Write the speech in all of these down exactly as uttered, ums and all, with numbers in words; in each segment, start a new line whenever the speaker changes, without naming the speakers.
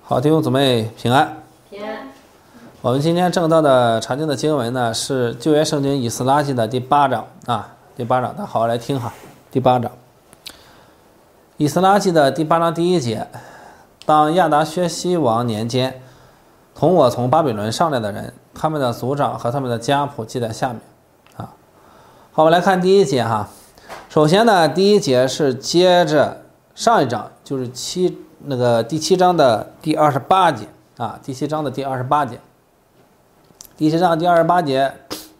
好，弟兄姊妹平安。
平安。
我们今天正道的查经的经文呢，是旧约圣经以斯拉记的第八章啊，第八章，大家好好来听哈。第八章，以斯拉记的第八章第一节，当亚达薛西王年间，同我从巴比伦上来的人，他们的族长和他们的家谱记在下面啊。好，我们来看第一节哈。首先呢，第一节是接着上一章，就是七那个第七章的第二十八节啊，第七章的第二十八节，第七章第二十八节，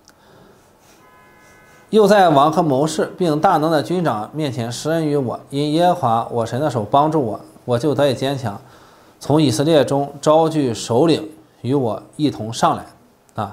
又在王和谋士并大能的军长面前施恩于我，因耶和华我神的手帮助我，我就得以坚强，从以色列中招聚首领与我一同上来啊。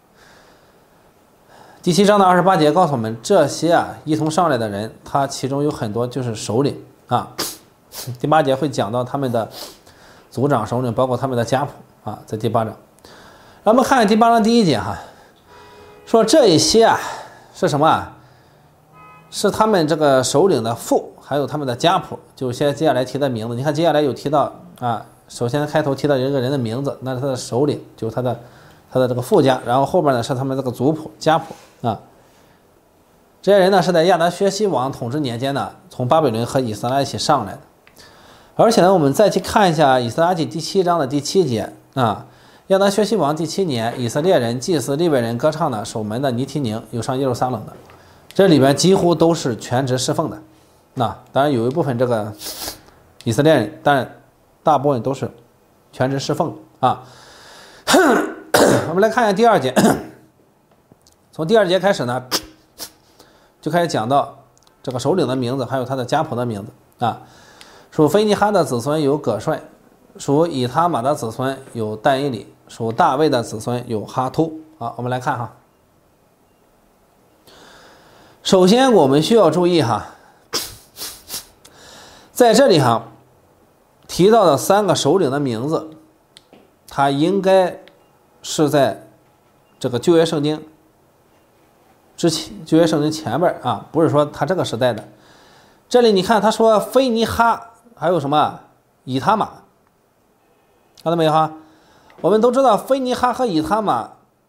第七章的二十八节告诉我们，这些啊一同上来的人，他其中有很多就是首领啊。第八节会讲到他们的族长首领，包括他们的家谱啊，在第八章。让我们看第八章第一节哈，说这一些啊是什么啊？是他们这个首领的父，还有他们的家谱，就是现在接下来提的名字。你看接下来有提到啊，首先开头提到一个人的名字，那是他的首领，就是他的他的这个父家，然后后边呢是他们这个族谱家谱啊。这些人呢是在亚达薛西王统治年间呢，从巴比伦和以色列一起上来的。而且呢，我们再去看一下以斯拉记第七章的第七节啊，亚达薛西王第七年，以色列人、祭司、利未人、歌唱的、守门的、尼提宁有上耶路撒冷的，这里边几乎都是全职侍奉的。那、啊、当然有一部分这个以色列人，但大部分都是全职侍奉啊。我们来看一下第二节，从第二节开始呢，就开始讲到这个首领的名字，还有他的家谱的名字啊。属菲尼哈的子孙有葛帅，属以他玛的子孙有但以理，属大卫的子孙有哈突。好，我们来看哈。首先我们需要注意哈，在这里哈提到的三个首领的名字，他应该是在这个旧约圣经之前，旧约圣经前边啊，不是说他这个时代的。这里你看他说菲尼哈。还有什么以他玛，看到没有哈？我们都知道菲尼哈和以他玛，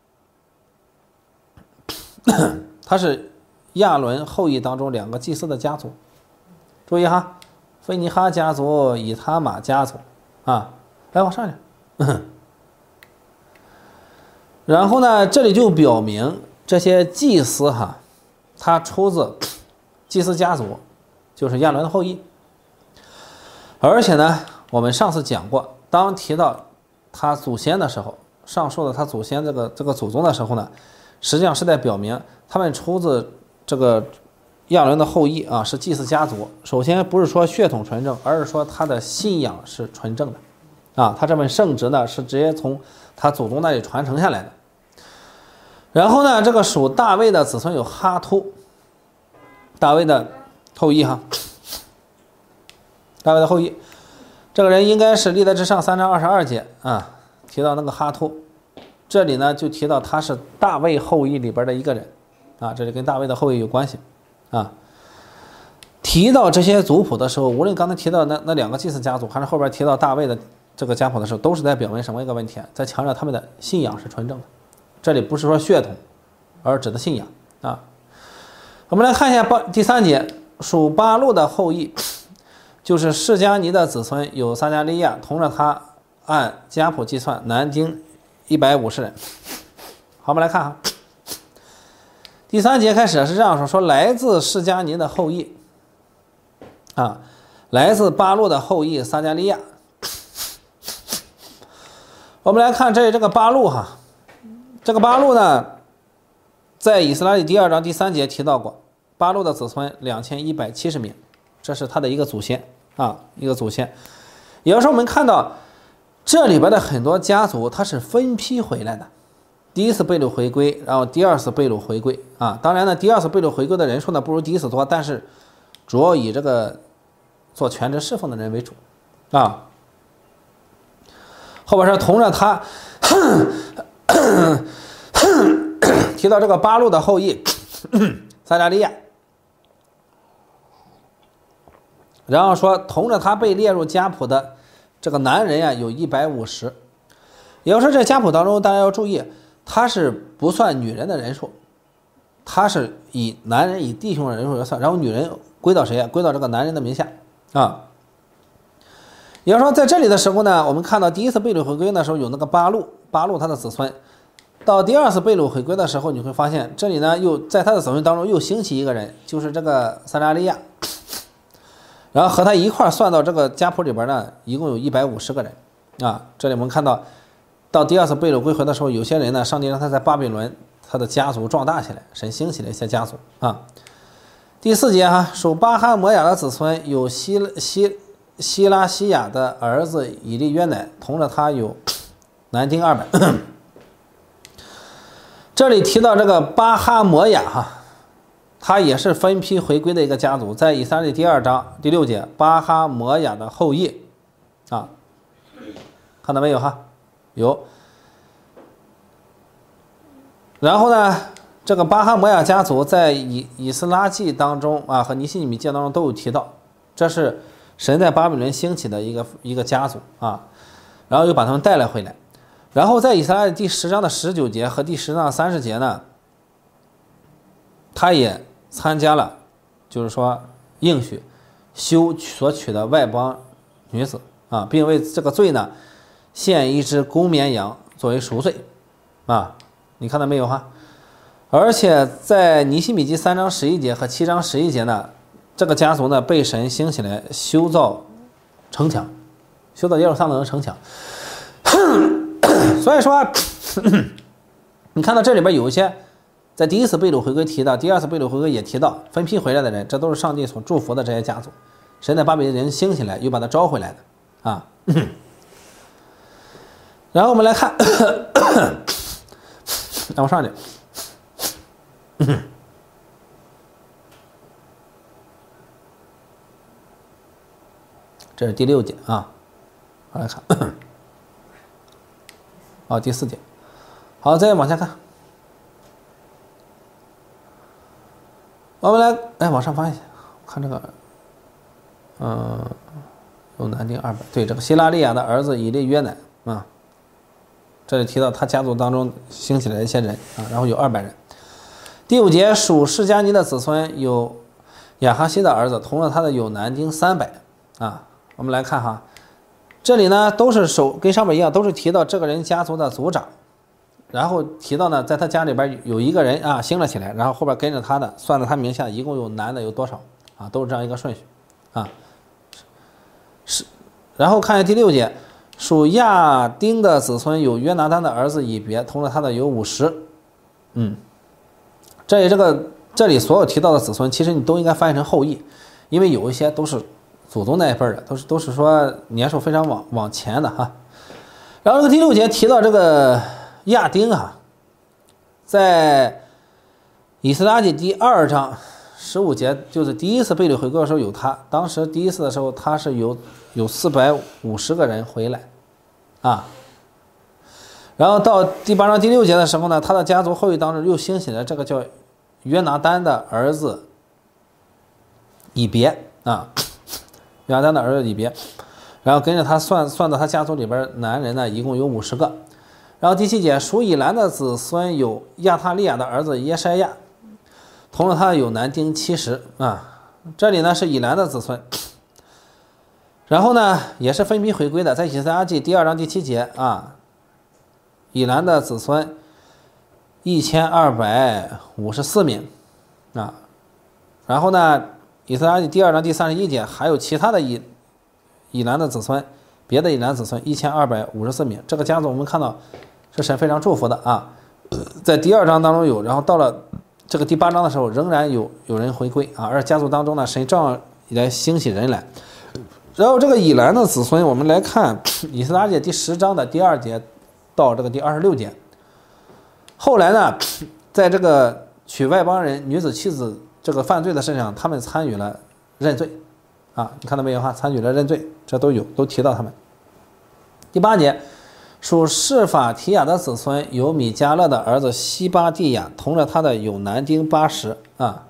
他是亚伦后裔当中两个祭司的家族。注意哈，菲尼哈家族、以他玛家族啊，来往上点。然后呢，这里就表明这些祭司哈，他出自祭司家族，就是亚伦的后裔。而且呢，我们上次讲过，当提到他祖先的时候，上述的他祖先这个这个祖宗的时候呢，实际上是在表明他们出自这个亚伦的后裔啊，是祭司家族。首先不是说血统纯正，而是说他的信仰是纯正的啊，他这份圣职呢是直接从他祖宗那里传承下来的。然后呢，这个属大卫的子孙有哈突，大卫的后裔哈。大卫的后裔，这个人应该是历代志上三章二十二节啊，提到那个哈突，这里呢就提到他是大卫后裔里边的一个人啊，这里跟大卫的后裔有关系啊。提到这些族谱的时候，无论刚才提到那那两个祭司家族，还是后边提到大卫的这个家谱的时候，都是在表明什么一个问题啊？在强调他们的信仰是纯正的。这里不是说血统，而指的信仰啊。我们来看一下第三节，属巴路的后裔。就是释迦尼的子孙有撒迦利亚，同着他按家谱计算，男丁一百五十人。好，我们来看哈，第三节开始是这样说：说来自释迦尼的后裔啊，来自巴路的后裔撒迦利亚。我们来看这这个巴路哈，这个巴路呢，在以斯拉记第二章第三节提到过，巴路的子孙两千一百七十名。这是他的一个祖先啊，一个祖先。也就是说，我们看到这里边的很多家族，它是分批回来的。第一次被掳回归，然后第二次被掳回归啊。当然呢，第二次被掳回归的人数呢不如第一次多，但是主要以这个做全职侍奉的人为主啊。后边是同着他提到这个巴路的后裔撒迦利亚。然后说同着他被列入家谱的这个男人呀有一百五十。也就是说，这家谱当中大家要注意，它是不算女人的人数，它是以男人以弟兄的人数来算，然后女人归到谁呀？归到这个男人的名下啊。也就是说，在这里的时候呢，我们看到第一次贝鲁回归的时候有那个八路，八路他的子孙。到第二次贝鲁回归的时候，你会发现这里呢又在他的子孙当中又兴起一个人，就是这个撒扎利亚，然后和他一块算到这个家谱里边呢，一共有一百五十个人啊。这里我们看到，到第二次贝鲁归回的时候，有些人呢，上帝让他在巴比伦他的家族壮大起来，神兴起了一些家族啊。第四节哈，属巴哈摩亚的子孙有希希希拉西亚的儿子以利约乃，同着他有男丁二百。这里提到这个巴哈摩亚哈，他也是分批回归的一个家族，在以撒历第二章第六节，巴哈摩亚的后裔啊，看到没有哈？有。然后呢，这个巴哈摩亚家族在以以斯拉记当中啊和尼希米记当中都有提到，这是神在巴比伦兴起的一个一个家族啊，然后又把他们带了回来。然后在以撒第十章的十九节和第十章的三十节呢，他也参加了，就是说应许修所娶的外邦女子啊，并为这个罪呢献一只公绵羊作为赎罪啊，你看到没有哈？而且在尼希米记三章十一节和七章十一节呢，这个家族呢被神兴起来修造城墙，修造耶路撒冷的城墙。所以说，你看到这里边有一些在第一次贝鲁回归提到，第二次贝鲁回归也提到分批回来的人，这都是上帝所祝福的这些家族，神在巴比伦人兴起来又把他招回来的啊。然后我们来看，让我上去。这是第六节啊，我来看。哦，第四节，好，再往下看，我们来，哎，往上翻一下，看这个，嗯，有男丁二百，对，这个希拉利亚的儿子以利约乃啊，这里提到他家族当中兴起来的一些人啊，然后有二百人。第五节属释迦尼的子孙有亚哈西的儿子，同了他的有男丁三百啊，我们来看哈。这里呢都是首跟上面一样，都是提到这个人家族的族长，然后提到呢，在他家里边有一个人啊兴了起来，然后后边跟着他的，算到他名下一共有男的有多少啊，都是这样一个顺序啊。是，然后看第六节，属亚丁的子孙有约拿单的儿子以别，同了他的有五十。嗯，这里这个这里所有提到的子孙，其实你都应该翻译成后裔，因为有一些都是祖宗那一辈的，都是都是说年数非常往往前的哈。然后这个第六节提到这个亚丁啊，在以斯拉记第二章十五节，就是第一次贝鲁回归的时候有他，当时第一次的时候他是有有四百五十个人回来啊。然后到第八章第六节的时候呢，他的家族后裔当中又兴起了这个叫约拿单的儿子以别啊。约拿单的儿子以别，然后跟着他算算到他家族里边男人呢，一共有五十个。然后第七节，属以兰的子孙有亚他利亚的儿子耶筛亚，同了他有男丁七十啊。这里呢是以兰的子孙，然后呢也是分批回归的，在以赛亚记第二章第七节啊，以兰的子孙一千二百五十四名啊，然后呢。以赛亚记第二章第三十一节，还有其他的以以兰的子孙，别的以兰子孙一千二百五十四名。这个家族我们看到是神非常祝福的啊，在第二章当中有，然后到了这个第八章的时候，仍然有有人回归啊，而家族当中呢，神照样来兴起人来。然后这个以兰的子孙，我们来看以赛亚记第十章的第二节到这个第二十六节。后来呢，在这个娶外邦人女子妻子这个犯罪的事上，他们参与了认罪啊，你看到没有哈？参与了认罪，这都有，都提到他们。第八节，属示法提亚的子孙有米迦勒的儿子西巴蒂亚，同着他的有男丁八十啊。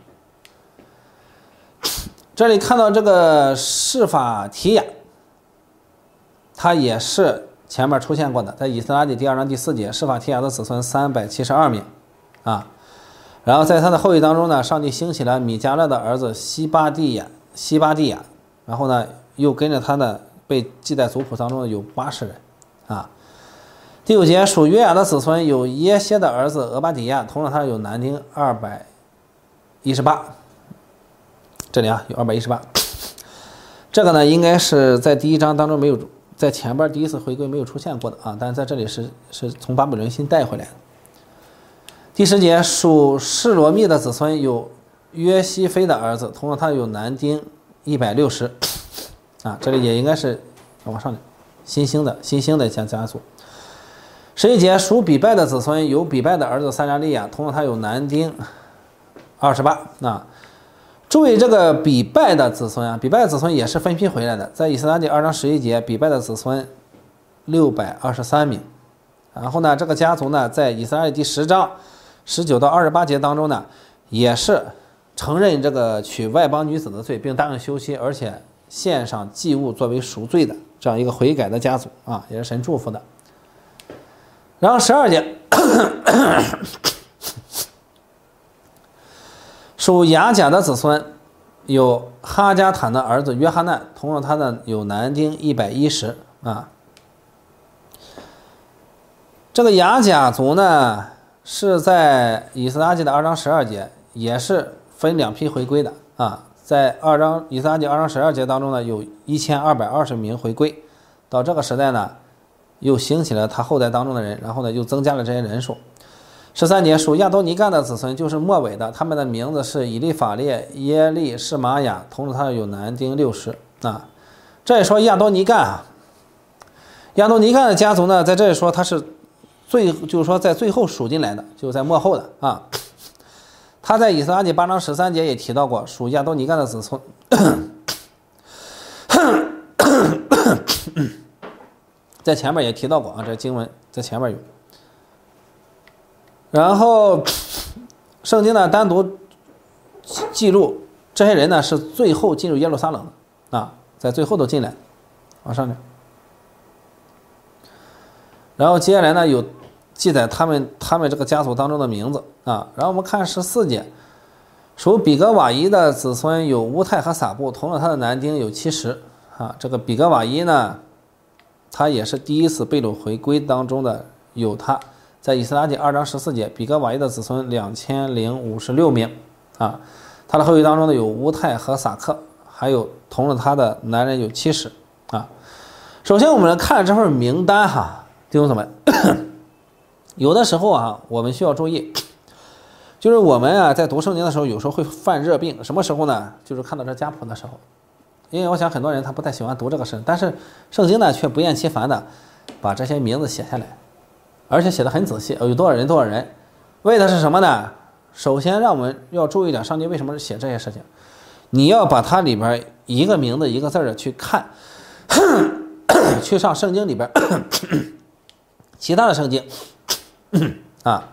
这里看到这个示法提亚， 他也是前面出现过的，在以斯拉记第二章第四节，示法提亚的子孙三百七十二名啊。然后在他的后裔当中呢，上帝兴起了米迦勒的儿子西巴地亚，西巴地亚，然后呢又跟着他的被记在族谱当中的有八十人啊。第五节属约雅的子孙有耶歇的儿子俄巴底亚，同时他有男丁二百一十八，这里啊有二百一十八。这个呢应该是在第一章当中没有，在前边第一次回归没有出现过的啊，但是在这里是是从巴比伦新带回来的。第十节属示罗密的子孙有约西非的儿子，同时他有男丁一百六十啊，这里也应该是往上新兴的新兴的家家族。十一节属比拜的子孙有比拜的儿子撒加利亚，同时他有男丁二十八啊。注意这个比拜的子孙啊，比拜的子孙也是分批回来的，在以斯拉记二章十一节，比拜的子孙六百二十三名。然后呢，这个家族呢，在以斯拉记第十章十九到二十八节当中呢，也是承认这个娶外邦女子的罪，并答应休妻，而且献上祭物作为赎罪的这样一个悔改的家族啊，也是神祝福的。然后十二节属雅甲的子孙有哈加坦的儿子约哈难，同时他的有男丁一百一十啊。这个雅甲族呢是在以斯拉记的二章十二节，也是分两批回归的啊。在二章以斯拉记二章十二节当中呢，有一千二百二十名回归，到这个时代呢，又兴起了他后代当中的人，然后呢又增加了这些人数。十三节属亚多尼干的子孙就是末尾的，他们的名字是以利法列、耶利、示玛雅，同时他有男丁六十啊。这里说亚多尼干啊，亚多尼干的家族呢，在这里说他是最，就是说在最后数进来的，就是在末后的啊。他在以斯拉记八章十三节也提到过属亚多尼干的子孙，在前面也提到过啊，这经文在前面有。然后圣经呢单独记录这些人呢是最后进入耶路撒冷的啊，在最后都进来，往上面。然后接下来呢有记载他们他们这个家族当中的名字啊。然后我们看十四节，属比格瓦伊的子孙有乌泰和撒布，同时他的男丁有七十啊。这个比格瓦伊呢，他也是第一次被掳回归当中的有他。在以斯拉记二章十四节，比格瓦伊的子孙两千零五十六名啊，他的后裔当中呢有乌泰和撒克，还有同着他的男人有七十啊。首先我们来看这份名单哈，弟兄姊妹，有的时候啊，我们需要注意，就是我们啊在读圣经的时候，有时候会犯热病，什么时候呢？就是看到这家谱的时候，因为我想很多人他不太喜欢读这个事，但是圣经呢却不厌其烦的把这些名字写下来。而且写的很仔细，有多少人多少人，为的是什么呢？首先让我们要注意点，上帝为什么写这些事情？你要把它里边一个名字一个字的去看，去上圣经里边其他的圣经啊，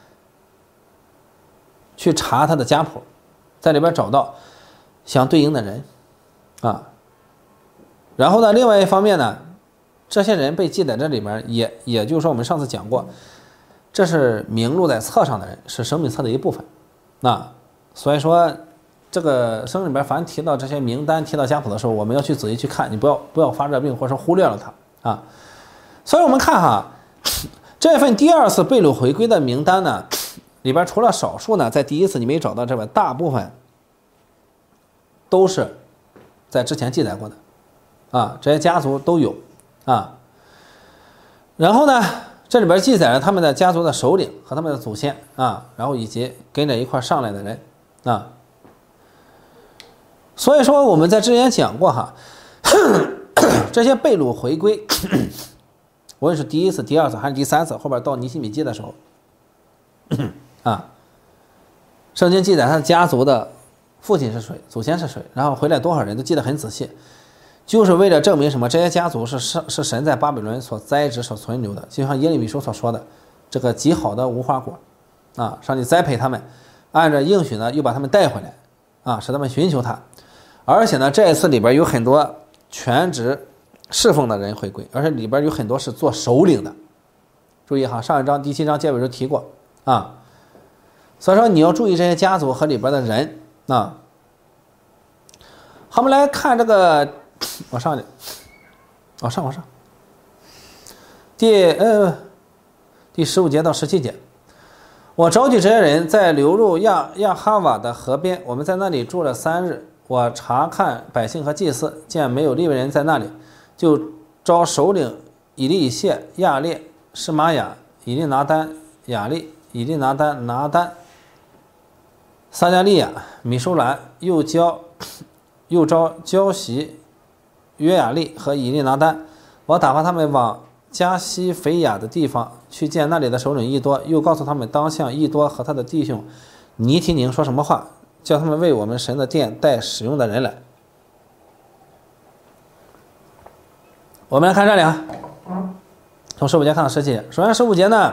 去查他的家谱，在里边找到相对应的人啊。然后呢，另外一方面呢，这些人被记在这里面，也也就是说我们上次讲过，这是名录在册上的人，是生命册的一部分。那所以说这个圣经里边凡提到这些名单提到家谱的时候，我们要去仔细去看，你不要不要发热病或者说忽略了它啊。所以我们看哈，这份第二次被掳回归的名单呢，里边除了少数呢在第一次你没找到之外，大部分都是在之前记载过的啊，这些家族都有啊。然后呢，这里边记载了他们的家族的首领和他们的祖先啊，然后以及跟着一块上来的人啊。所以说我们在之前讲过哈，这些被掳回归，无论是第一次、第二次还是第三次，后边到尼希米记的时候啊，圣经记载他的家族的父亲是谁，祖先是谁，然后回来多少人都记得很仔细，就是为了证明什么？这些家族是是神在巴比伦所栽植、所存留的，就像耶利米书所说的，这个极好的无花果啊，上帝栽培他们，按照应许呢，又把他们带回来啊，使他们寻求他。而且呢，这一次里边有很多全职侍奉的人回归，而且里边有很多是做首领的。注意哈，上一章第七章结尾时提过啊，所以说你要注意这些家族和里边的人啊。好，我们来看这个，往上点，往上往上，第呃第十五节到十七节，我召集这些人在流入亚亚哈瓦的河边，我们在那里住了三日。我查看百姓和祭司，见没有利未人在那里，就召首领以利以谢、亚列、施玛雅、以利拿单、亚利、以利拿单、拿单、撒加利亚、米舒兰，又教又召焦习、约雅利和以利拿单。我打发他们往加西腓亚的地方去见那里的首领易多，又告诉他们当向易多和他的弟兄尼提宁说什么话，叫他们为我们神的殿带使用的人来。我们来看这里啊，从十五节看到十七节。首先十五节呢，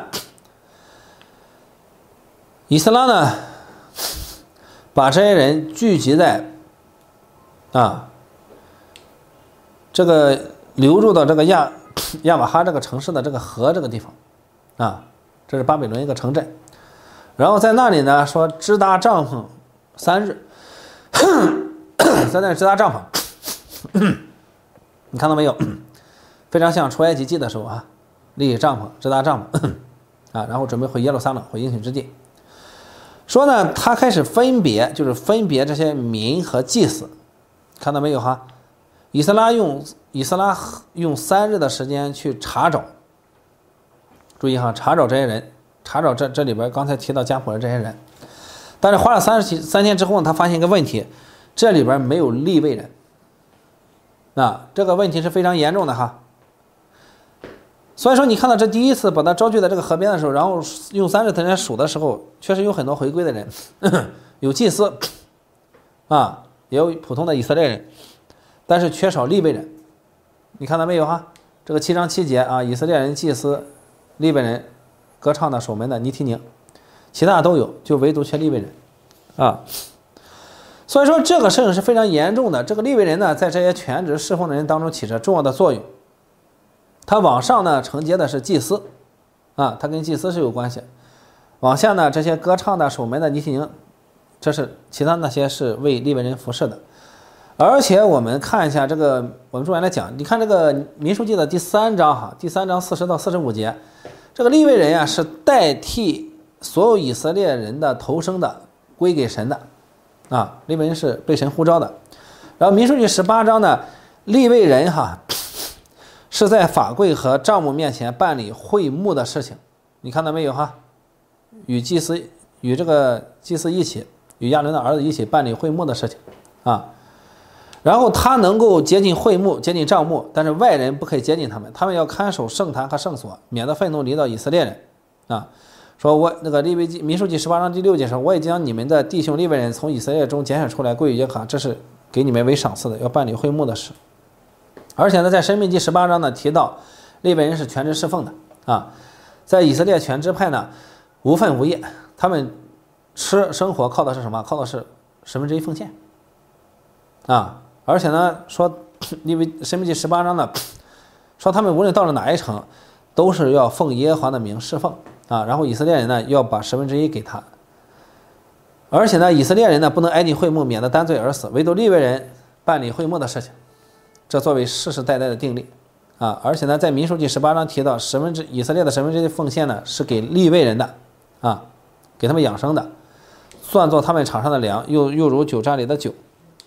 以斯拉呢把这些人聚集在啊这个流入到这个亚亚瓦哈这个城市的这个河这个地方啊，这是巴比伦一个城镇。然后在那里呢说支搭帐篷三日，在那里支搭帐篷，你看到没有？非常像出埃及记的时候啊，立帐篷支搭帐篷啊，然后准备回耶路撒冷，回应许之地。说呢，他开始分别，就是分别这些民和祭司，看到没有哈？以斯拉用以斯拉用三日的时间去查找，注意哈，查找这些人，查找这这里边刚才提到家谱的这些人，但是花了三十三天之后呢，他发现一个问题，这里边没有利未人，啊，这个问题是非常严重的哈。所以说，你看到这第一次把他招聚在这个河边的时候，然后用三日时间数的时候，确实有很多回归的人，有祭司，啊，也有普通的以色列人，但是缺少利未人。你看到没有哈？这个七章七节啊，以色列人、祭司、利未人、歌唱的、守门的、尼提宁，其他都有，就唯独缺利未人，啊。所以说这个事情是非常严重的。这个利未人呢，在这些全职侍奉的人当中起着重要的作用。他往上呢承接的是祭司，啊，他跟祭司是有关系。往下呢，这些歌唱的、守门的、尼提宁，这是其他那些是为利未人服侍的。而且我们看一下这个，我们重点来讲，你看这个民数记的第三章哈，第三章四十到四十五节，这个利未人呀是代替所有以色列人的头生的归给神的，啊，利未人是被神呼召的。然后民数记十八章呢，利未人哈。是在法柜和帐幕面前办理会幕的事情，你看到没有哈？与祭司与这个祭司一起，与亚伦的儿子一起办理会幕的事情啊。然后他能够接近会幕，接近帐幕，但是外人不可以接近他们，他们要看守圣坛和圣所，免得愤怒临到以色列人啊。说我那个利未记民数记十八章第六节说，我也将你们的弟兄利未人从以色列中拣选出来归于耶和华，这是给你们为赏赐的，要办理会幕的事。而且呢，在申命记十八章呢提到，利未人是全职侍奉的啊，在以色列全支派呢无分无业，他们吃生活靠的是什么？靠的是十分之一奉献啊。而且呢说，利未申命记十八章呢说他们无论到了哪一城，都是要奉耶和华的名侍奉啊。然后以色列人呢要把十分之一给他，而且呢以色列人呢不能挨近会幕，免得担罪而死，唯独利未人办理会幕的事情。这作为世世代代的定例啊，而且呢，在民数记十八章提到，十分之以色列的十分之一的奉献呢，是给利未人的啊，给他们养生的，算作他们场上的粮，又又如酒榨里的酒。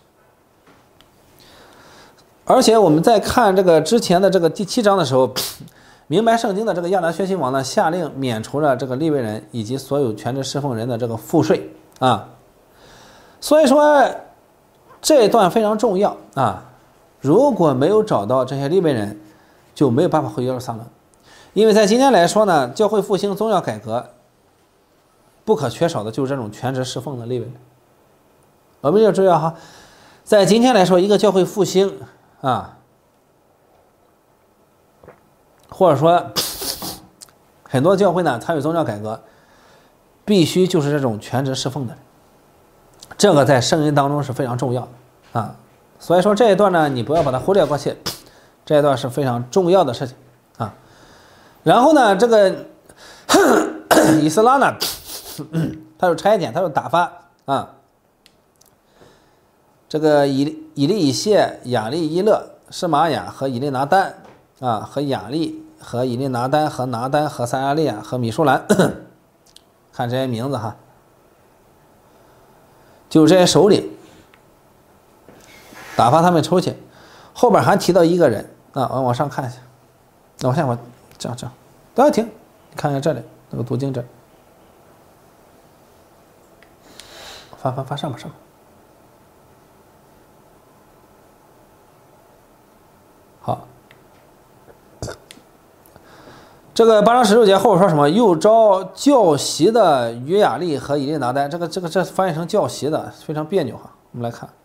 而且我们在看这个之前的这个第七章的时候，明白圣经的这个亚达薛西王呢，下令免除了这个利未人以及所有全职侍奉人的这个赋税啊，所以说这一段非常重要啊。如果没有找到这些利未人，就没有办法回耶路撒冷。因为在今天来说呢，教会复兴、宗教改革不可缺少的就是这种全职侍奉的利未人。我们要注意哈，在今天来说，一个教会复兴啊，或者说很多教会呢参与宗教改革，必须就是这种全职侍奉的人，这个在圣经当中是非常重要的啊。所以说这一段呢，你不要把它忽略过去， 这一段是非常重要的事情啊。然后呢，这个以斯拉呢，他就拆解，他就打发啊，这个以以利以谢、亚利伊勒、施玛雅和以利拿丹啊，和亚利和以利拿丹和拿丹和撒亚利亚和米舒兰，看这些名字哈，就是这些首领，打发他们出去。后边还提到一个人啊，往往上看一下，往下我这样这样，大家停，你看看这里那个读经这里，翻翻翻上面上面。好，这个八章十六节后边说什么？又招教习的约雅利和以利拿丹，这个这个这翻译成教习的，非常别扭哈。我们来看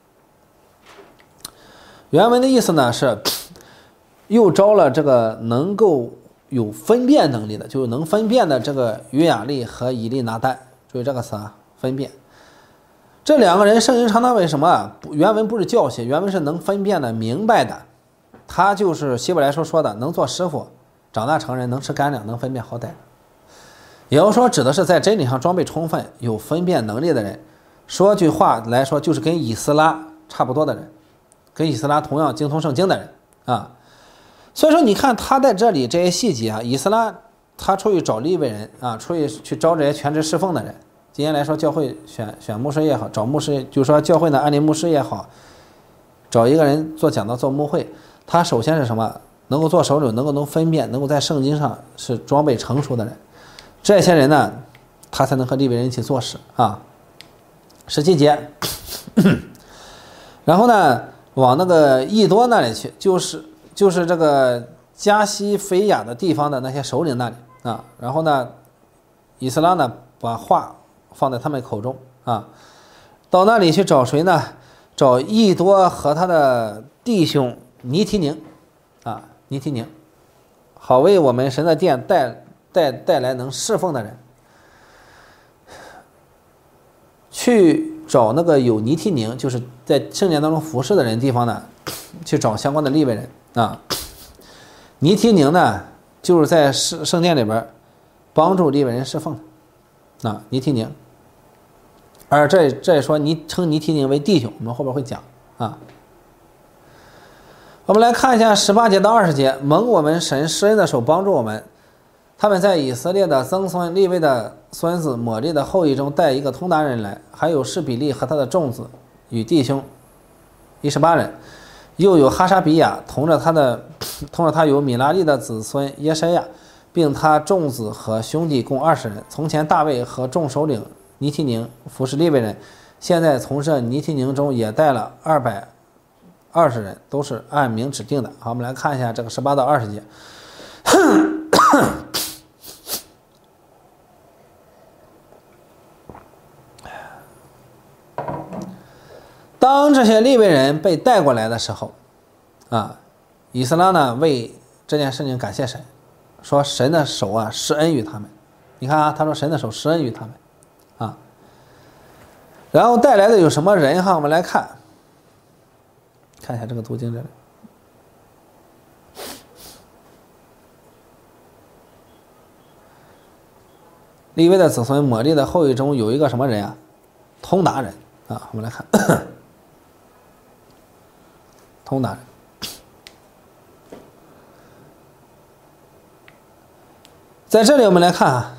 原文的意思呢是，又招了这个能够有分辨能力的，就是能分辨的这个约雅利和以利拿丹，注意这个词啊，分辨。这两个人圣经常常为什么啊？原文不是教习，原文是能分辨的、明白的。他就是希伯来书说的，能做师傅，长大成人，能吃干粮，能分辨好歹。也就是说，指的是在真理上装备充分、有分辨能力的人。说句话来说，就是跟以斯拉差不多的人，跟以斯拉同样精通圣经的人啊。所以说，你看他在这里这些细节啊，以斯拉他出去找利未人啊，出去去招这些全职侍奉的人。今天来说，教会选选牧师也好，找牧师，就是说教会呢安利牧师也好，找一个人做讲道、做牧会。他首先是什么？能够做首领，能够能分辨，能够在圣经上是装备成熟的人。这些人呢，他才能和利未人一起做事啊。十七节，然后呢，往那个易多那里去，就是就是这个加西菲亚的地方的那些首领那里啊。然后呢，以斯拉呢把话放在他们口中啊，到那里去找谁呢？找易多和他的弟兄尼提宁啊，尼提宁，好为我们神的殿带带带来能侍奉的人。去找那个有尼提宁，就是在圣殿当中服侍的人地方呢，去找相关的利未人啊。尼提宁呢，就是在圣圣殿里边帮助利未人侍奉的啊。尼提宁，而这这说尼称尼提宁为弟兄，我们后边会讲啊。我们来看一下十八节到二十节，蒙我们神施恩的手帮助我们。他们在以色列的曾孙利未的孙子抹利的后裔中带一个通达人来，还有示比利和他的众子与弟兄一十八人，又有哈沙比亚同着他的同着他有米拉利的子孙耶筛亚，并他众子和兄弟共二十人。从前大卫和众首领尼提宁服侍利未人，现在从这尼提宁中也带了二百二十人，都是按名指定的。好，我们来看一下这个十八到二十节。当这些利未人被带过来的时候啊，以斯拉呢为这件事情感谢神，说神的手啊施恩于他们。你看啊，他说神的手施恩于他们啊。然后带来的有什么人哈？我们来看看一下这个读经这里。利未的子孙抹利的后裔中有一个什么人啊？通达人啊，我们来看通达人。在这里我们来看啊，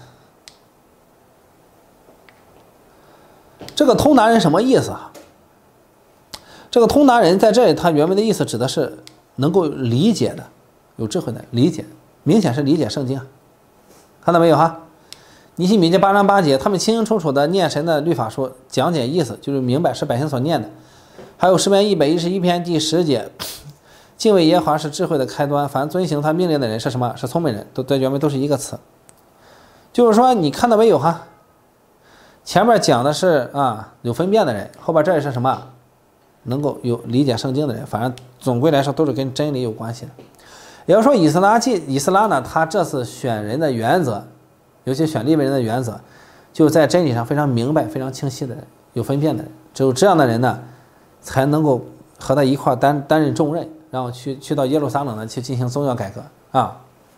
这个通达人什么意思啊？这个通达人在这里，他原文的意思指的是能够理解的，有智慧的理解，明显是理解圣经啊，看到没有哈？尼希米记八章八节，他们清清楚楚的念神的律法书，讲解意思，就是明白是百姓所念的。还有诗篇一百一十一篇第十节，敬畏耶和华是智慧的开端，凡遵行他命令的人是什么？是聪明人，都在原文都是一个词。就是说，你看到没有哈？前面讲的是啊有分辨的人，后边这里是什么？能够有理解圣经的人。反正总归来说都是跟真理有关系的。也就是说，以斯拉记以斯拉呢，他这次选人的原则，尤其选利未人的原则，就在真理上非常明白、非常清晰的人，有分辨的人。只有这样的人呢，才能够和他一块担担任重任然后去去到耶路撒冷呢去进行宗教改革啊。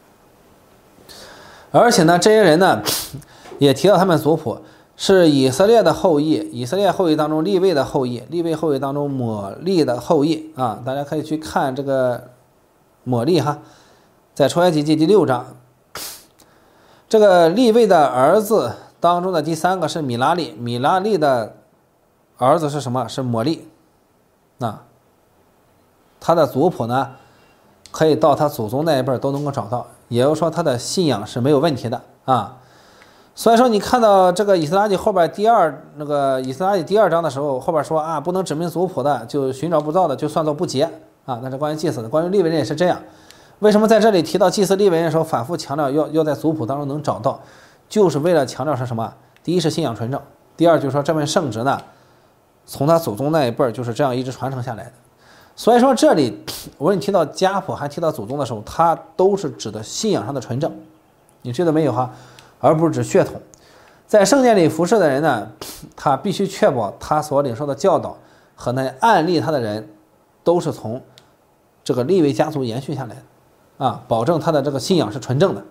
而且呢，这些人呢也提到他们族谱是以色列的后裔，以色列后裔当中利未的后裔，利未后裔当中抹利的后裔啊。大家可以去看这个抹利哈，在出埃及记第六章，这个利未的儿子当中的第三个是米拉利，米拉利的儿子是什么？是抹利啊。他的族谱呢，可以到他祖宗那一辈都能够找到，也就是说他的信仰是没有问题的啊。所以说你看到这个以斯拉记后边第二那个以斯拉记第二章的时候，后边说啊，不能指明族谱的，就寻找不到的，就算作不洁啊。那是关于祭司的，关于利未人也是这样。为什么在这里提到祭司利未人的时候，反复强调要要在族谱当中能找到，就是为了强调是什么？第一是信仰纯正，第二就是说这份圣职呢，从他祖宗那一辈就是这样一直传承下来的。所以说这里无论提到家谱还提到祖宗的时候，它都是指的信仰上的纯正，你记得没有哈？而不是指血统。在圣殿里服侍的人呢，他必须确保他所领受的教导和那案例他的人都是从这个利未家族延续下来的啊，保证他的这个信仰是纯正的。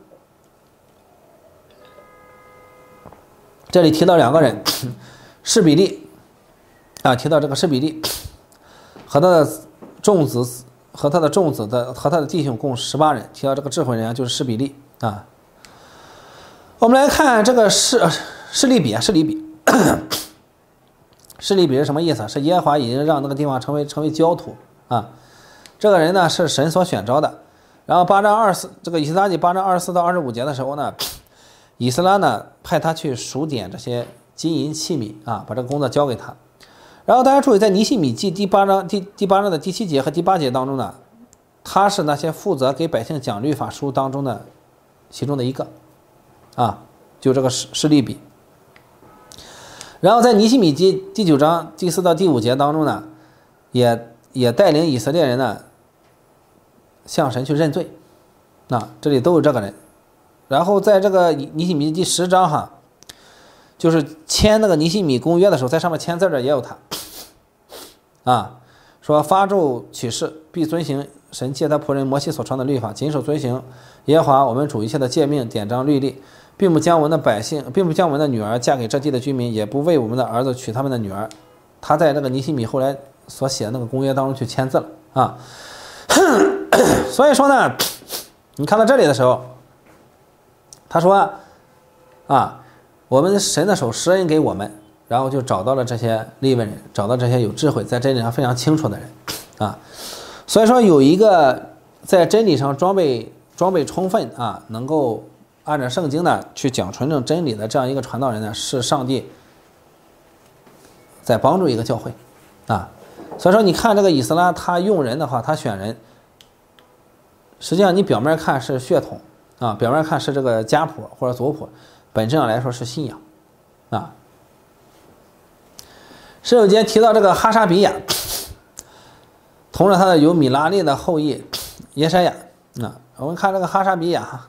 这里提到两个人，示比利啊，提到这个示比利和他的众子和他的众子的和他的弟兄共十八人，提到这个智慧人啊，就是示比利啊。我们来看这个示示利比啊，示利比，示利比是什么意思？是耶和华已经让那个地方成为成为焦土啊。这个人呢是神所选召的。然后八章二四这个以斯拉记八章二十四到二十五节的时候呢，以斯拉呢派他去数点这些金银器皿啊，把这个工作交给他。然后大家注意，在尼希米记第八章第第八章的第七节和第八节当中呢，他是那些负责给百姓讲律法书当中的其中的一个。啊，就这个示示利比。然后在尼希米记第九章第四到第五节当中呢，也也带领以色列人呢向神去认罪，那这里都有这个人。然后在这个尼希米第十章哈，就是签那个尼希米公约的时候，在上面签字的也有他，啊，说发咒起誓，必遵行神借他仆人摩西所传的律法，谨守遵行耶和华我们主一切的诫命、典章、律例。并不将我们的百姓，并不将我们的女儿嫁给这地的居民，也不为我们的儿子娶他们的女儿。他在那个尼希米后来所写的那个公约当中去签字了啊。所以说呢，你看到这里的时候，他说啊，我们神的手施恩给我们，然后就找到了这些利未人，找到这些有智慧，在真理上非常清楚的人啊。所以说有一个在真理上装备装备充分啊，能够按照圣经呢去讲纯正真理的这样一个传道人呢，是上帝在帮助一个教会啊。所以说你看这个以斯拉他用人的话，他选人，实际上你表面看是血统啊，表面看是这个家谱或者族谱，本质上来说是信仰啊。十九节提到这个哈沙比亚，同着他的有米拉利的后裔耶筛亚啊。我们看这个哈沙比亚哈。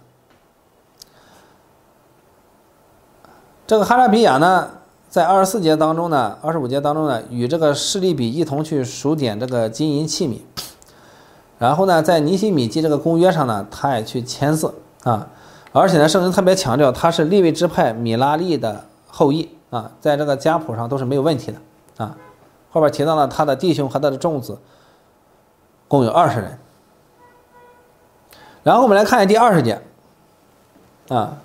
这个哈沙比亚呢，在二十四节当中呢，二十五节当中呢，与这个示利比一同去数点这个金银器皿，然后呢，在尼希米记这个公约上呢，他也去签字啊，而且呢，圣经特别强调他是利未支派米拉利的后裔啊，在这个家谱上都是没有问题的啊。后边提到了他的弟兄和他的众子，共有二十人。然后我们来看第二十节啊。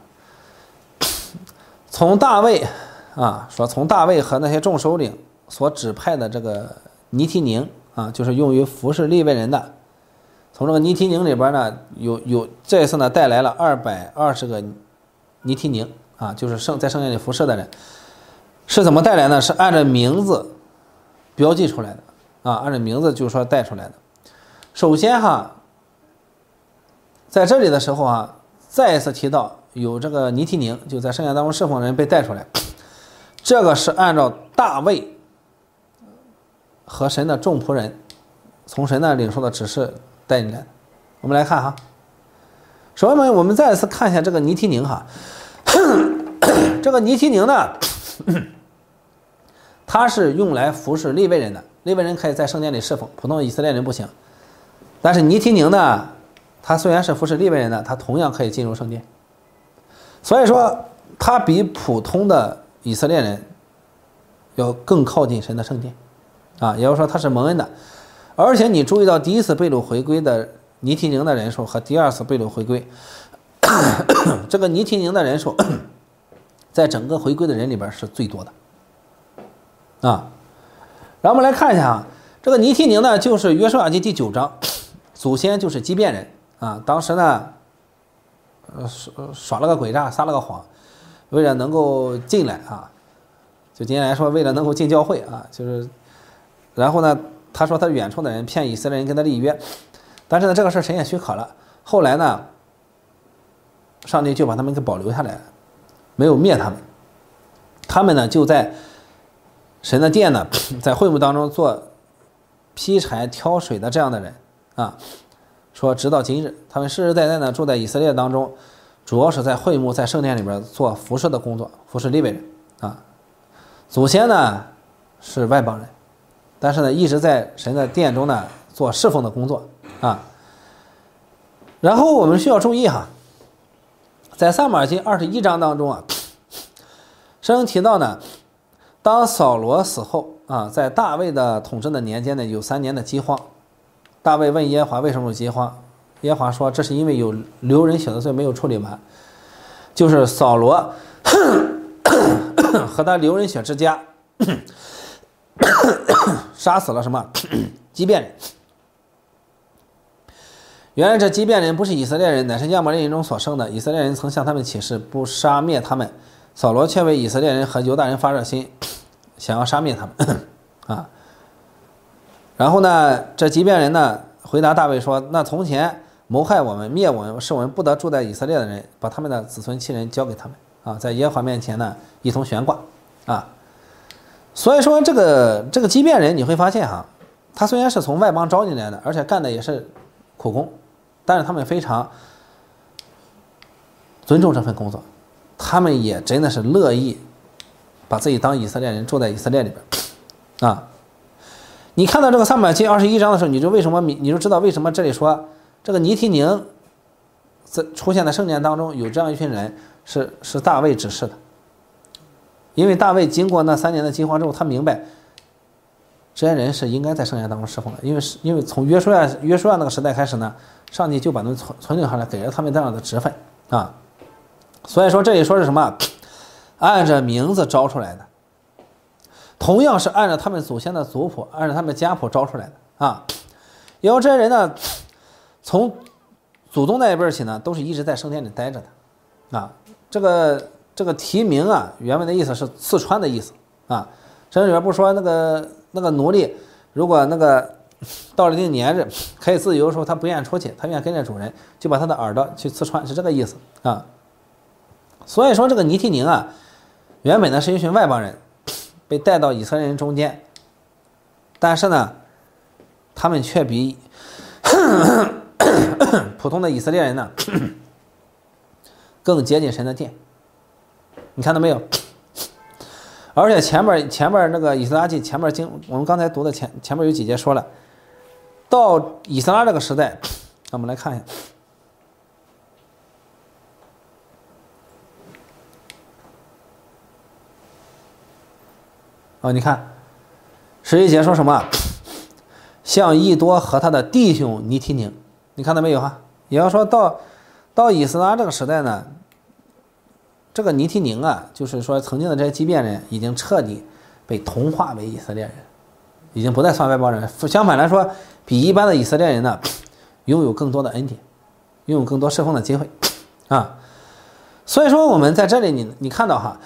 从大卫啊说，从大卫和那些众首领所指派的这个尼提宁啊，就是用于服侍利未人的。从这个尼提宁里边呢，有有这次呢带来了二百二十个尼提宁啊，就是圣在圣殿里服侍的人。是怎么带来呢？是按照名字标记出来的啊，按照名字就是说带出来的。首先哈，在这里的时候啊，再一次提到。有这个尼提宁就在圣殿当中侍奉人被带出来，这个是按照大卫和神的众仆人从神那领受的指示带进来的。我们来看哈，首先我们再一次看一下这个尼提宁哈，这个尼提宁呢，它是用来服侍利未人的，利未人可以在圣殿里侍奉，普通以色列人不行。 但是尼提宁呢，他虽然是服侍利未人的，他同样可以进入圣殿。所以说，他比普通的以色列人要更靠近神的圣殿啊，也就是说他是蒙恩的。而且你注意到第一次被掳回归的尼提宁的人数和第二次被掳回归，这个尼提宁的人数在整个回归的人里边是最多的啊。然后我们来看一下啊，这个尼提宁呢，就是约书亚记第九章，祖先就是基遍人啊。当时呢，呃耍了个诡诈，撒了个谎，为了能够进来啊，就今天来说，为了能够进教会啊，就是，然后呢，他说他远处的人骗以色列人跟他立约，但是呢，这个事神也许可了。后来呢，上帝就把他们给保留下来了，没有灭他们。他们呢就在神的殿呢，在会幕当中做劈柴挑水的这样的人啊，说直到今日，他们世世代代呢住在以色列当中，主要是在会幕在圣殿里边做服侍的工作，服侍利未人啊。祖先呢是外邦人，但是呢一直在神的殿中呢做侍奉的工作啊。然后我们需要注意哈，在撒母耳记二十一章当中啊，圣经提到呢，当扫罗死后啊，在大卫的统治的年间呢，有三年的饥荒。大卫问耶和华为什么有饥荒，耶和华说这是因为有流人血的罪没有处理完，就是扫罗和他流人血之家杀死了什么基遍人。原来这基遍人不是以色列人，乃是亚摩利人中所生的。以色列人曾向他们起誓，不杀灭他们。扫罗却为以色列人和犹大人发热心，想要杀灭他们啊。然后呢，这基遍人呢回答大卫说：“那从前谋害我们、灭我们，是我们不得住在以色列的人，把他们的子孙妻人交给他们啊，在耶和华面前呢一同悬挂啊。”所以说，这个这个基遍人你会发现哈，他虽然是从外邦招进来的，而且干的也是苦工，但是他们非常尊重这份工作，他们也真的是乐意把自己当以色列人住在以色列里边啊。你看到这个撒母耳记二十一章的时候，你就为什么你就知道为什么这里说这个尼提宁在出现在圣殿当中有这样一群人是是大卫指示的，因为大卫经过那三年的饥荒之后，他明白这些人是应该在圣殿当中侍奉的，因为是因为从约书亚约书亚那个时代开始呢，上帝就把他们存存留下来，给了他们这样的职分啊。所以说这里说是什么？按着名字招出来的，同样是按照他们祖先的族谱，按照他们家谱招出来的啊。因为这些人呢，从祖宗那一辈起呢，都是一直在圣殿里待着的啊。这个这个提名啊，原文的意思是刺穿的意思啊。圣经里边不说那个那个奴隶，如果那个到了一定年日可以自由的时候，他不愿意出去，他愿意跟着主人，就把他的耳朵去刺穿，是这个意思啊。所以说这个尼提宁啊，原本呢是一群外邦人，被带到以色列人中间，但是呢，他们却比普通的以色列人呢更接近神的殿。你看到没有？而且前面前面那个以斯拉记前面经我们刚才读的前前面有几节说了，到以斯拉这个时代，我们来看一下。啊，你看十一节说什么？像益多和他的弟兄尼提宁，你看到没有哈？也要说到到以斯拉这个时代呢，这个尼提宁啊，就是说曾经的这些基遍人已经彻底被同化为以色列人，已经不再算外邦人。相反来说，比一般的以色列人呢，拥有更多的恩典，拥有更多侍奉的机会啊。所以说我们在这里你你看到哈。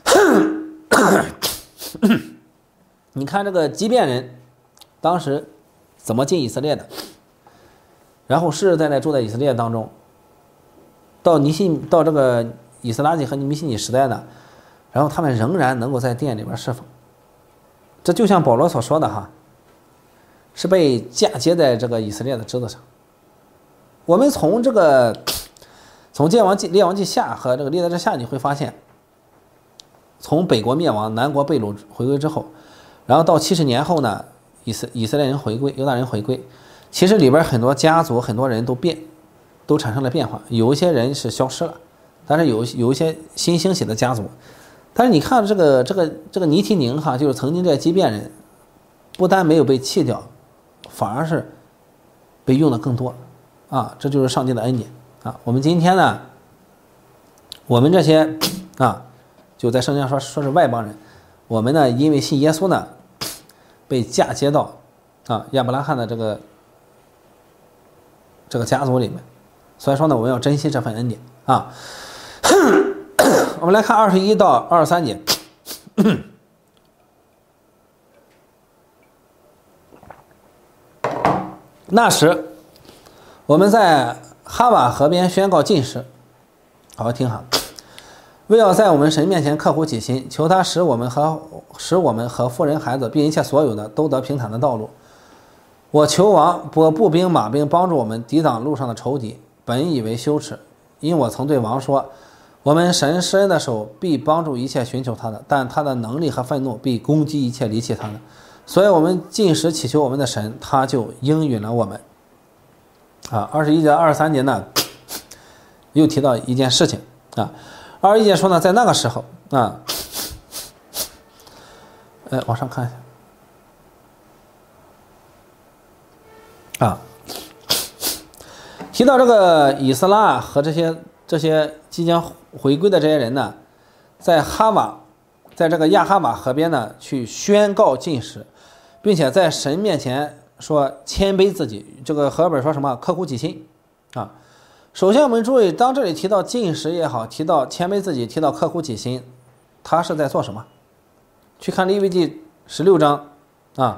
你看这个基遍人当时怎么进以色列的，然后世世代代住在以色列当中，到尼西到这个以斯拉记和尼西米时代呢，然后他们仍然能够在殿里边侍奉。这就像保罗所说的哈，是被嫁接在这个以色列的枝子上。我们从这个从列王记列王记下和这个历代志下，你会发现，从北国灭亡，南国被掳回归之后，然后到七十年后呢，以色以色列人回归，犹大人回归， 其实里边很多家族很多人都变，都产生了变化，有一些人是消失了，但是有有一些新兴起的家族。但是你看这个这个这个尼提宁哈，就是曾经这畸变人，不但没有被弃掉，反而是被用的更多啊，这就是上帝的恩典啊。我们今天呢，我们这些啊，就在圣经上说说是外邦人，我们呢因为信耶稣呢，被嫁接到啊亚伯拉罕的这个这个家族里面，所以说呢，我们要珍惜这份恩典啊。我们来看二十一到二十三节。那时，我们在哈瓦河边宣告禁食，好好听哈。为要在我们神面前刻苦己心，求他使我们和使我们和妇人孩子并一切所有的都得平坦的道路。我求王拨步兵马兵帮助我们抵挡路上的仇敌，本以为羞耻，因我曾对王说，我们神施恩的手必帮助一切寻求他的，但他的能力和愤怒必攻击一切离弃他的。所以我们禁食祈求我们的神，他就应允了我们。啊，二十一节二十三节呢，又提到一件事情啊。二十一节说呢，在那个时候啊，呃，往上看一下啊，提到这个以斯拉和这些这些即将回归的这些人呢，在哈瓦，在这个亚哈瓦河边呢，去宣告禁食，并且在神面前说谦卑自己。这个和本说什么？刻苦己心啊。首先我们注意，当这里提到禁食也好，提到谦卑自己，提到刻苦己心，他是在做什么？去看利未记十六章啊，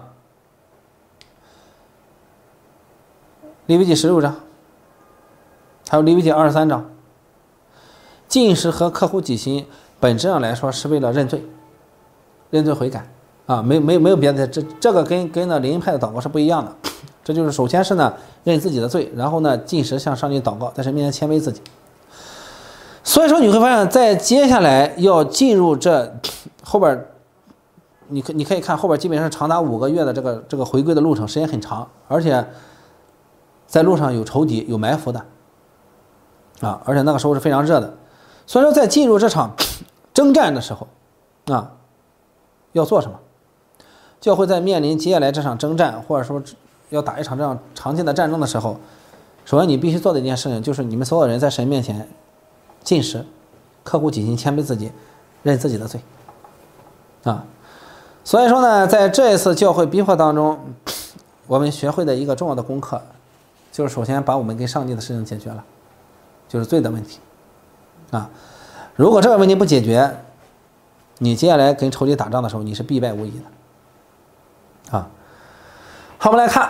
利未记十六章，还有利未记二十三章。禁食和刻苦己心本质上来说是为了认罪，认罪悔改啊，没没没有别的，这这个跟跟那灵派的祷告是不一样的。这就是首先是呢认自己的罪，然后呢禁食向上帝祷告，在神面前谦卑自己。所以说你会发现，在接下来要进入这后边，你可你可以看后边基本上长达五个月的这个这个回归的路程，时间很长，而且在路上有仇敌有埋伏的啊，而且那个时候是非常热的。所以说在进入这场征战的时候啊，要做什么？教会在面临接下来这场征战，或者说要打一场这样常见的战争的时候，首先你必须做的一件事情就是你们所有人在神面前禁食，刻苦己心，谦卑自己，认自己的罪啊。所以说呢，在这一次教会逼迫当中，我们学会的一个重要的功课就是首先把我们跟上帝的事情解决了，就是罪的问题啊。如果这个问题不解决，你接下来跟仇敌打仗的时候，你是必败无疑的啊。好，我们来看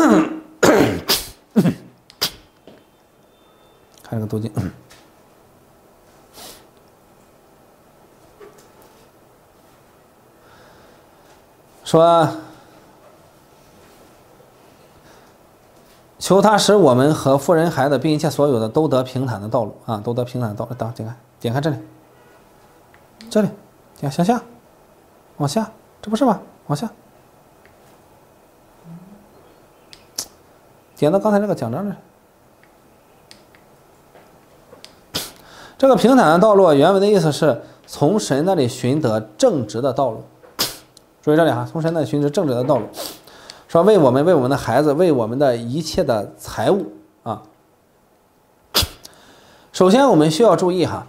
看这个读经，说求他使我们和妇人孩子并一切所有的都得平坦的道路啊，都得平坦的道路。等点开点开这里，这里点向下，往下，这不是吗？往下点到刚才这个讲章这里。这个平坦的道路原文的意思是从神那里寻得正直的道路。注意这里哈，从神那里寻得正直的道路，说为我们、为我们的孩子、为我们的一切的财物啊。首先我们需要注意哈，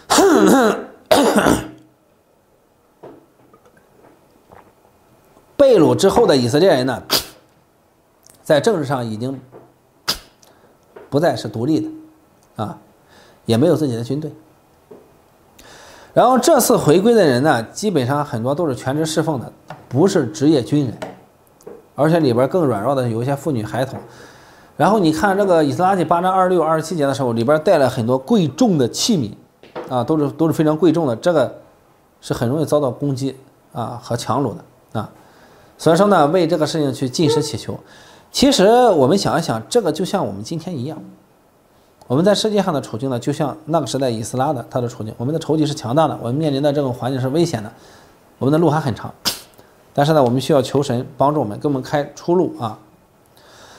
被掳之后的以色列人呢，在政治上已经不再是独立的啊，也没有自己的军队。然后这次回归的人呢，基本上很多都是全职侍奉的，不是职业军人，而且里边更软弱的有一些妇女孩童。然后你看这个以斯拉记八章二十六、二十七节的时候，里边带了很多贵重的器皿啊，都是都是非常贵重的，这个是很容易遭到攻击啊和强掳的啊。所以说呢，为这个事情去禁食祈求。其实我们想一想，这个就像我们今天一样，我们在世界上的处境呢，就像那个时代以斯拉的他的处境，我们的仇敌是强大的，我们面临的这种环境是危险的，我们的路还很长，但是呢，我们需要求神帮助我们，给我们开出路啊。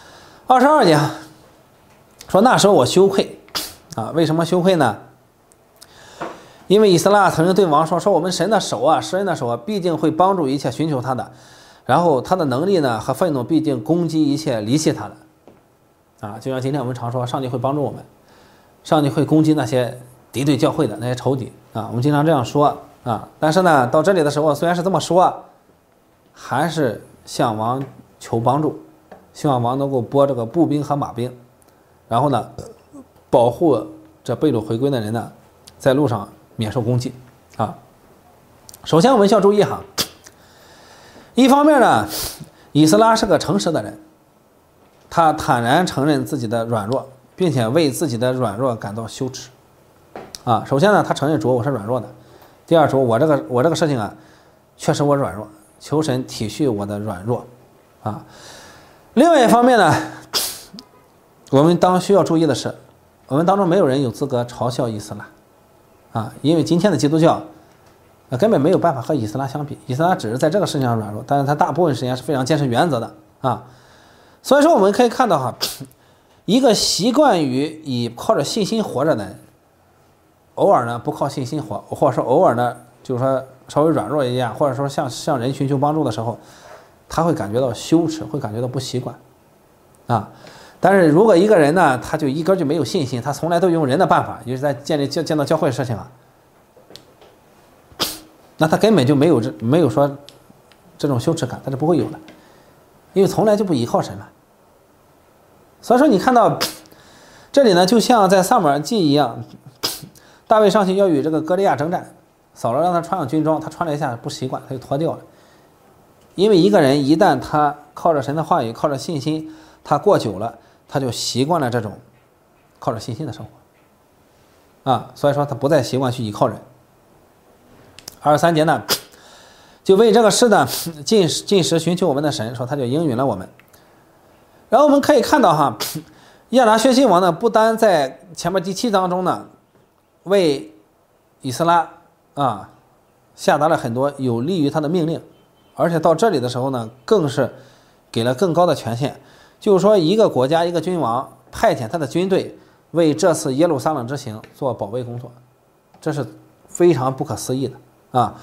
二十二节说那时候我羞愧啊，为什么羞愧呢？因为以斯拉曾经对王说：“说我们神的手啊，施恩的手啊，必定会帮助一切寻求他的，然后他的能力呢和愤怒必定攻击一切离弃他的。”啊，就像今天我们常说，上帝会帮助我们，上帝会攻击那些敌对教会的那些仇敌啊，我们经常这样说啊。但是呢，到这里的时候，虽然是这么说，还是向王求帮助，希望王能够拨这个步兵和马兵，然后呢，保护这被掳回归的人呢，在路上免受攻击啊。首先我们需要注意哈，一方面呢，以斯拉是个诚实的人，他坦然承认自己的软弱，并且为自己的软弱感到羞耻啊。首先呢，他承认主我是软弱的；第二，主我这个我这个事情啊，确实我软弱，求神体恤我的软弱啊。另外一方面呢，我们当需要注意的是，我们当中没有人有资格嘲笑以斯拉啊，因为今天的基督教啊根本没有办法和以斯拉相比，以斯拉只是在这个事情上软弱，但是他大部分时间是非常坚持原则的啊。所以说我们可以看到哈，一个习惯于以靠着信心活着的人，偶尔呢不靠信心活，或者说偶尔呢就是说稍微软弱一点，或者说向向人寻求帮助的时候，他会感觉到羞耻，会感觉到不习惯啊。但是如果一个人呢，他就一根就没有信心，他从来都用人的办法，也就是在建立见到教会的事情啊，那他根本就没有这没有说这种羞耻感，他是不会有的，因为从来就不依靠神嘛。所以说你看到这里呢，就像在撒母耳记一样，大卫上去要与这个歌利亚征战，扫罗让他穿上军装，他穿了一下不习惯，他就脱掉了。因为一个人一旦他靠着神的话语，靠着信心，他过久了，他就习惯了这种靠着信心的生活啊，所以说他不再习惯去依靠人。二十三节呢，就为这个事呢，进进食寻求我们的神，说他就应允了我们。然后我们可以看到哈，亚拿薛西王呢，不单在前面第七章中呢，为以斯拉啊下达了很多有利于他的命令，而且到这里的时候呢，更是给了更高的权限，就是说一个国家一个君王派遣他的军队为这次耶路撒冷之行做保卫工作，这是非常不可思议的啊。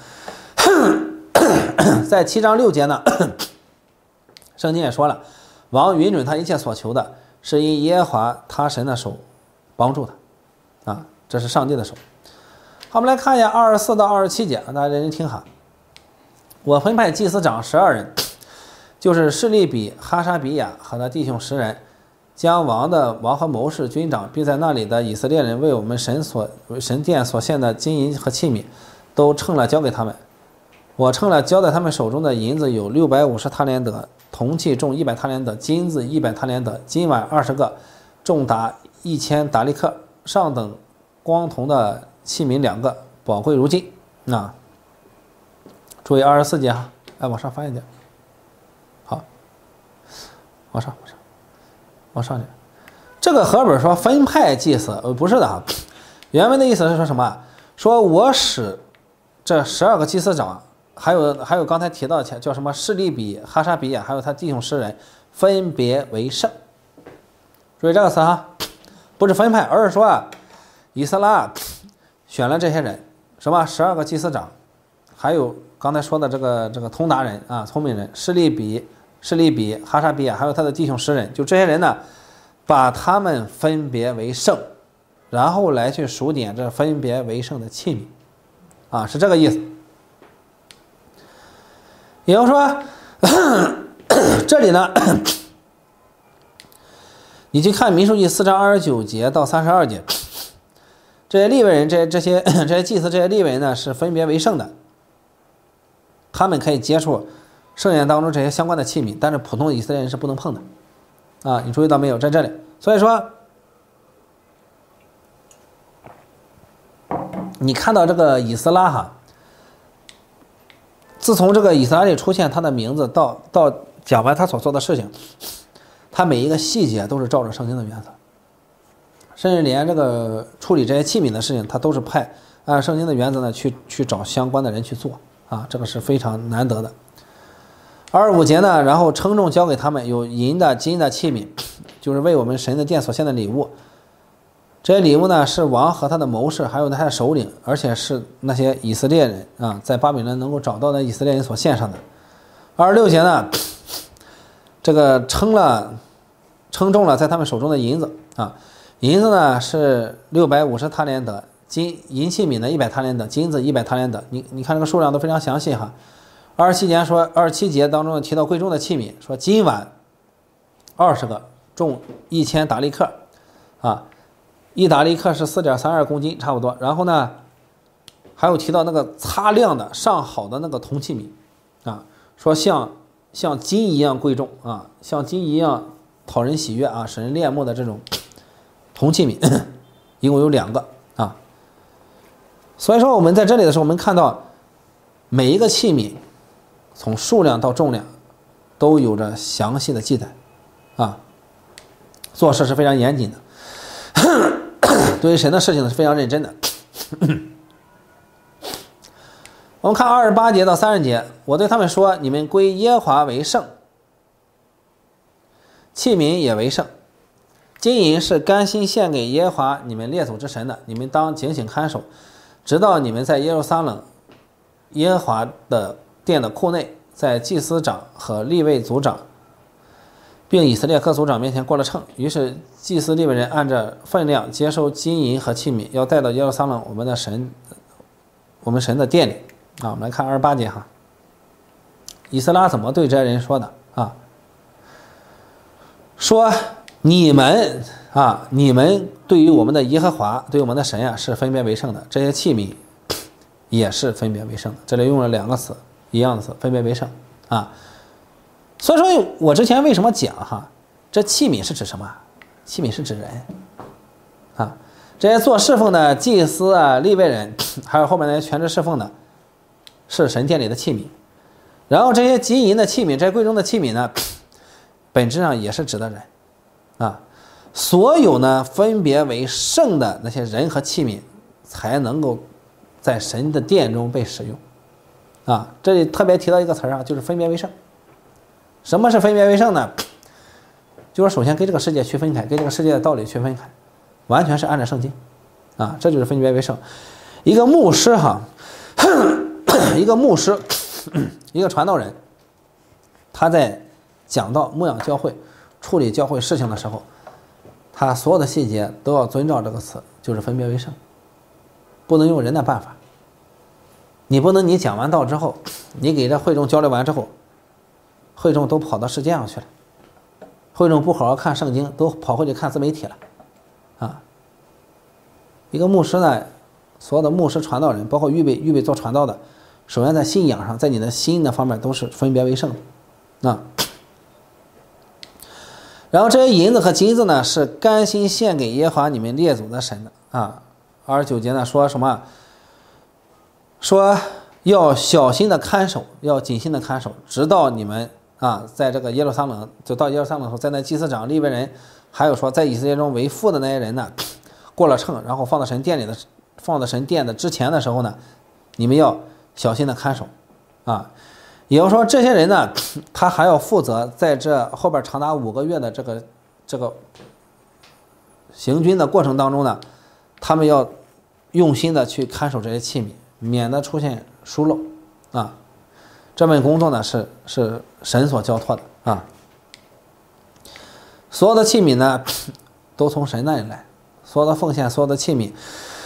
在七章六节呢，圣经也说了，王允准他一切所求的，是因耶和华他神的手帮助他啊，这是上帝的手。好，我们来看一下二十四到二十七节，大家认真听哈。我分派祭司长十二人，就是示利比、哈沙比亚和他弟兄十人，将王的王和谋士、军长，并在那里的以色列人为我们神所神殿所献的金银和器皿，都称了交给他们。我称了交在他们手中的银子有六百五十塔连德，铜器重一百塔连德，金子一百塔连德，金碗二十个，重达一千达利克，上等光铜的器皿两个，宝贵如金。啊，注意二十四节哈，哎，往上翻一点，好，往上，往上，往上点。这个和本说分派祭司，呃，不是的哈，原文的意思是说什么？说我使这十二个祭司长。还有还有刚才提到叫什么示利比、哈沙比亚，还有他弟兄十人，分别为圣。注意这个词哈，不是分派，而是说啊，以斯拉选了这些人，什么十二个祭司长，还有刚才说的这个这个通达人啊，聪明人，示利比、示利比、哈沙比亚，还有他的弟兄十人，就这些人呢，把他们分别为圣，然后来去数点这分别为圣的器皿，啊，是这个意思。也就是说，这里呢，你去看民数记四章二十九节到三十二节，这些利未人，这这些这些祭司，这些利未人呢是分别为圣的，他们可以接触圣殿当中这些相关的器皿，但是普通的以色列人是不能碰的啊！你注意到没有？在这里，所以说，你看到这个以斯拉哈。自从这个以斯拉里出现他的名字到到讲完他所做的事情，他每一个细节都是照着圣经的原则，甚至连这个处理这些器皿的事情，他都是派按圣经的原则呢去去找相关的人去做啊，这个是非常难得的。二十五节呢，然后称重交给他们，有银的、金的器皿， 就是为我们神的殿所献的礼物。这些礼物呢，是王和他的谋士，还有他的首领，而且是那些以色列人啊，在巴比伦能够找到的以色列人所献上的。二十六节呢，这个称了称重了在他们手中的银子啊，银子呢是六百五十塔连德，金银器皿呢一百塔连德，金子一百塔连德。你你看这个数量都非常详细哈。二十七节说，二十七节当中提到贵重的器皿，说金碗二十个，重一千达利克啊。一达利克是 四点三二公斤差不多。然后呢还有提到那个擦亮的上好的那个铜器皿啊，说像像金一样贵重啊，像金一样讨人喜悦啊，使人恋慕的这种铜器皿一共有两个啊。所以说我们在这里的时候，我们看到每一个器皿从数量到重量都有着详细的记载啊，做事是非常严谨的对于神的事情是非常认真的。我们看二十八节到三十节，我对他们说，你们归耶和华为圣，器皿也为圣，金银是甘心献给耶和华你们列祖之神的，你们当警醒看守，直到你们在耶路撒冷耶和华的殿的库内，在祭司长和利未族长并以色列各族长面前过了秤。于是祭司利未人按着分量接收金银和器皿，要带到耶路撒冷我们的神我们神的殿里啊。我们来看二十八节哈，以斯拉怎么对这些人说的啊？说你们啊，你们对于我们的耶和华，对于我们的神啊，是分别为圣的，这些器皿也是分别为圣的。这里用了两个词，一样的词，分别为圣啊。所以说我之前为什么讲哈，这器皿是指什么？器皿是指人啊，这些做侍奉的祭司啊、利未人，还有后面那些全职侍奉的，是神殿里的器皿。然后这些金银的器皿，这些贵重的器皿呢，本质上也是指的人啊。所有呢分别为圣的那些人和器皿，才能够在神的殿中被使用啊。这里特别提到一个词啊，就是分别为圣。什么是分别为圣呢？就是首先跟这个世界区分开，跟这个世界的道理区分开，完全是按照圣经啊，这就是分别为圣。一个牧师哈，一个牧师，一个传道人，他在讲到牧养教会、处理教会事情的时候，他所有的细节都要遵照这个词，就是分别为圣，不能用人的办法。你不能你讲完道之后，你给这会众交流完之后，会众都跑到世界上去了，会众不好好看圣经，都跑回去看自媒体了啊。一个牧师呢，所有的牧师传道人，包括预备预备做传道的，首先在信仰上，在你的心的方面都是分别为圣的啊。然后这些银子和金子呢，是甘心献给耶和华你们列祖的神的啊。二十九节呢说什么？说要小心的看守，要谨慎的看守，直到你们啊，在这个耶路撒冷，就到耶路撒冷的时候，在那祭司长、利未人，还有说在以色列中为父的那些人呢，过了秤，然后放到神殿里的，放到神殿的之前的时候呢，你们要小心的看守啊。也就是说，这些人呢，他还要负责在这后边长达五个月的这个这个行军的过程当中呢，他们要用心的去看守这些器皿，免得出现疏漏啊。这份工作呢是是神所交托的啊。所有的器皿呢都从神那里来，所有的奉献，所有的器皿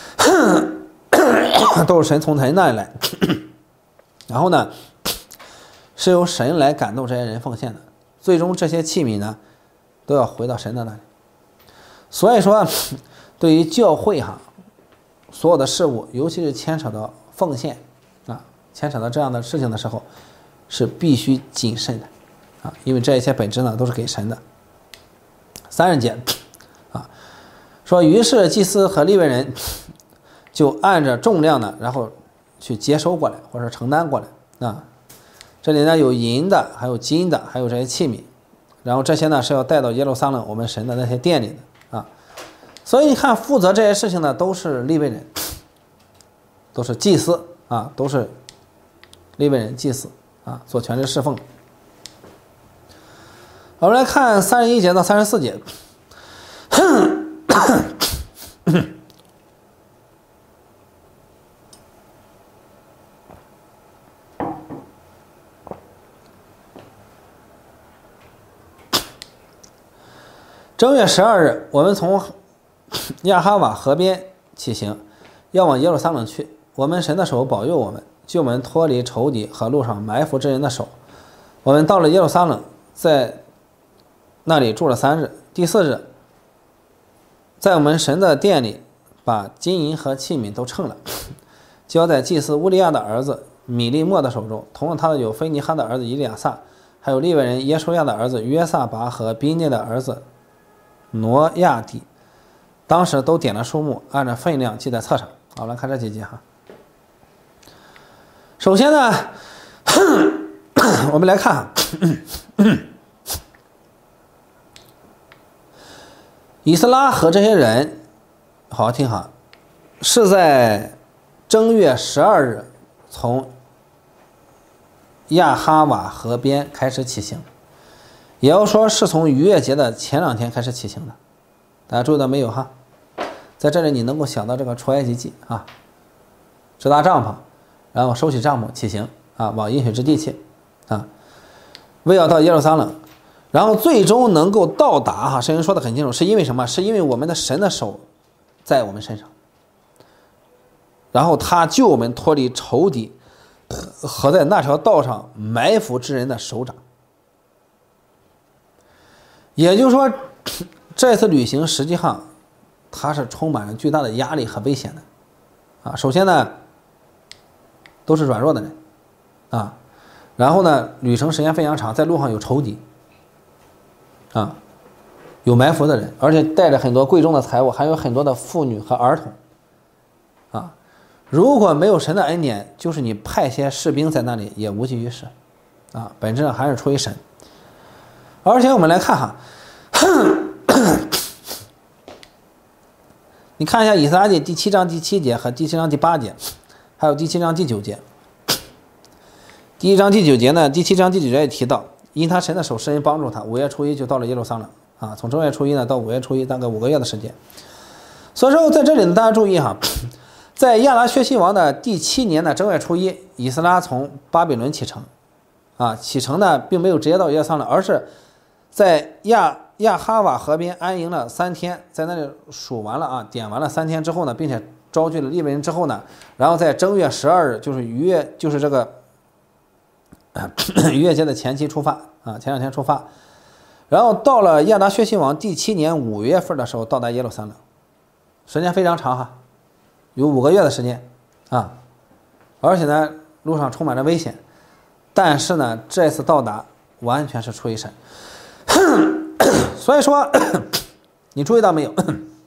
都是神从神那里来。然后呢是由神来感动这些人奉献的，最终这些器皿呢都要回到神的那里。所以说对于教会哈，所有的事物，尤其是牵扯到奉献啊，牵扯到这样的事情的时候，是必须谨慎的啊，因为这一切本质呢都是给神的。三十节啊，说于是祭司和利未人就按着重量呢，然后去接收过来，或者承担过来啊。这里呢有银的，还有金的，还有这些器皿，然后这些呢是要带到耶路撒冷我们神的那些殿里的啊。所以你看，负责这些事情呢都是利未人，都是祭司啊，都是利未人祭司啊，做全职侍奉。 我们来看三十一节到三十四节。正月十二日，我们从亚哈瓦河边起行，要往耶路撒冷去。我们神的手保佑我们，救我们脱离仇敌和路上埋伏之人的手。我们到了耶路撒冷，在那里住了三日。第四日，在我们神的殿里，把金银和器皿都称了，交在祭司乌利亚的儿子米利莫的手中。同了他的有菲尼哈的儿子以利亚撒，还有利未人耶稣亚的儿子约撒拔和宾内的儿子挪亚底。当时都点了数目，按照分量记在册上。好，来看这几节哈。首先呢，我们来看以斯拉和这些人，好好听哈，是在正月十二日从亚哈瓦河边开始起行，也要说是从逾越节的前两天开始起行的。大家注意到没有哈？在这里你能够想到这个出埃及记啊，支搭帐篷，然后收起帐篷起行啊，往应许之地去啊，为要到耶路撒冷，然后最终能够到达哈，圣经说的很清楚，是因为什么？是因为我们的神的手在我们身上，然后他救我们脱离仇敌和在那条道上埋伏之人的手掌。也就是说，这次旅行实际上它是充满了巨大的压力和危险的啊。首先呢，都是软弱的人啊，然后呢，旅程时间非常长，在路上有仇敌啊，有埋伏的人，而且带着很多贵重的财物，还有很多的妇女和儿童啊。如果没有神的恩典，就是你派些士兵在那里也无济于事啊，本质上还是出于神。而且我们来看哈，你看一下以斯拉记第七章第七节和第七章第八节，还有第七章第九节。第一章第九节呢，第七章第九节也提到，因他神的手施恩帮助他，五月初一就到了耶路撒冷啊，从正月初一呢到五月初一，大概五个月的时间。所以说在这里呢，大家注意哈，在亚达薛西王的第七年的正月初一，以斯拉从巴比伦启程啊，启程呢并没有直接到耶路撒冷，而是在亚亚哈瓦河边安营了三天，在那里数完了啊，点完了三天之后呢，并且招聚了利未人之后呢，然后在正月十二日，就是逾越，就是这个逾越节的前期出发啊，前两天出发，然后到了亚达薛西王第七年五月份的时候到达耶路撒冷，时间非常长哈，有五个月的时间啊，而且呢路上充满了危险，但是呢这次到达完全是出于神。所以说你注意到没有，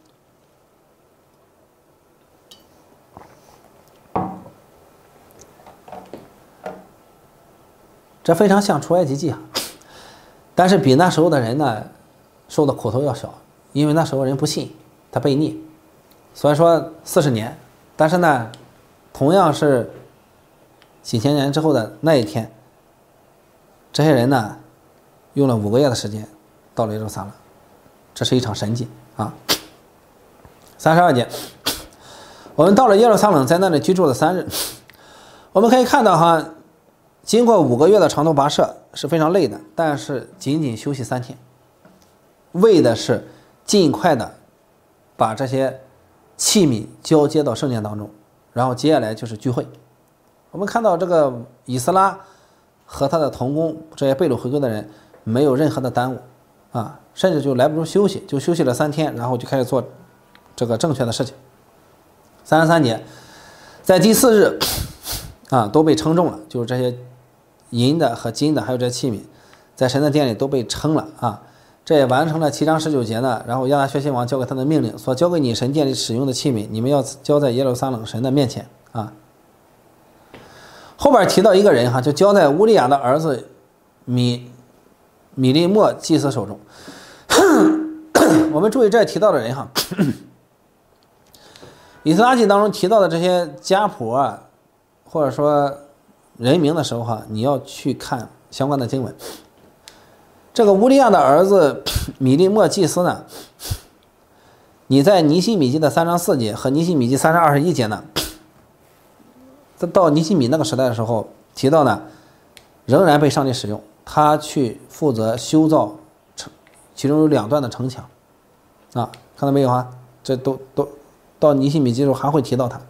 这非常像出埃及记啊，但是比那时候的人呢受的苦头要小，因为那时候人不信，他悖逆，所以说四十年，但是呢同样是几千年之后的那一天，这些人呢用了五个月的时间到了耶路撒冷，这是一场神迹啊。三十二节，我们到了耶路撒冷，在那里居住了三日。我们可以看到哈，经过五个月的长途跋涉是非常累的，但是仅仅休息三天，为的是尽快的把这些器皿交接到圣殿当中，然后接下来就是聚会。我们看到这个以斯拉和他的同工这些被掳回归的人没有任何的耽误啊，甚至就来不及休息，就休息了三天，然后就开始做这个正确的事情。三十三节，在第四日啊都被称重了，就是这些银的和金的还有这些器皿在神的殿里都被称了啊，这也完成了七章十九节呢。然后亚达薛西王交给他的命令，所交给你神殿里使用的器皿，你们要交在耶路撒冷神的面前啊。后边提到一个人哈，就交在乌利亚的儿子米米利莫祭司手中。我们注意这提到的人哈，以斯拉记当中提到的这些家谱啊，或者说人名的时候哈，你要去看相关的经文。 这个乌利亚的儿子米利莫祭司呢，你在尼希米记的三章四节和尼希米记三章二十一节呢，到尼希米那个时代的时候提到呢，仍然被上帝使用，他去负责修造城，其中有两段的城墙啊，看到没有啊？这都都到尼希米记的时候还会提到他。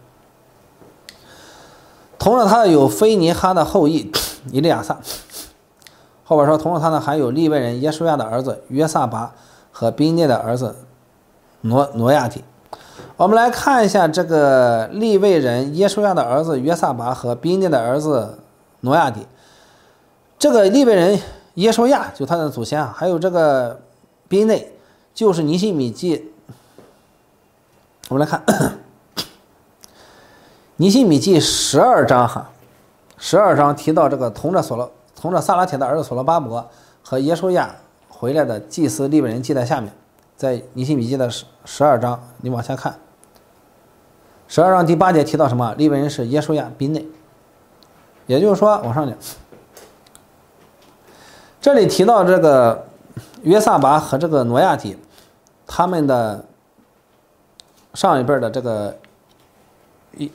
同着他有菲尼哈的后裔以利亚撒，后边说同着他呢还有利未人耶稣亚的儿子约撒拔和宾列的儿子挪挪亚底。我们来看一下这个利未人耶稣亚的儿子约撒拔和宾列的儿子挪亚底。这个利未人耶稣亚就他的祖先啊，还有这个宾列就是尼希米记，我们来看尼希米记十二章哈，十二章提到这个同着所罗同着撒拉铁的儿子所罗巴伯和耶稣亚回来的祭司利未人记在下面，在尼希米记的十二章，你往下看，十二章第八节提到什么？利未人是耶稣亚宾内，也就是说往上讲，这里提到这个约撒拔和这个挪亚底，他们的上一辈的这个一。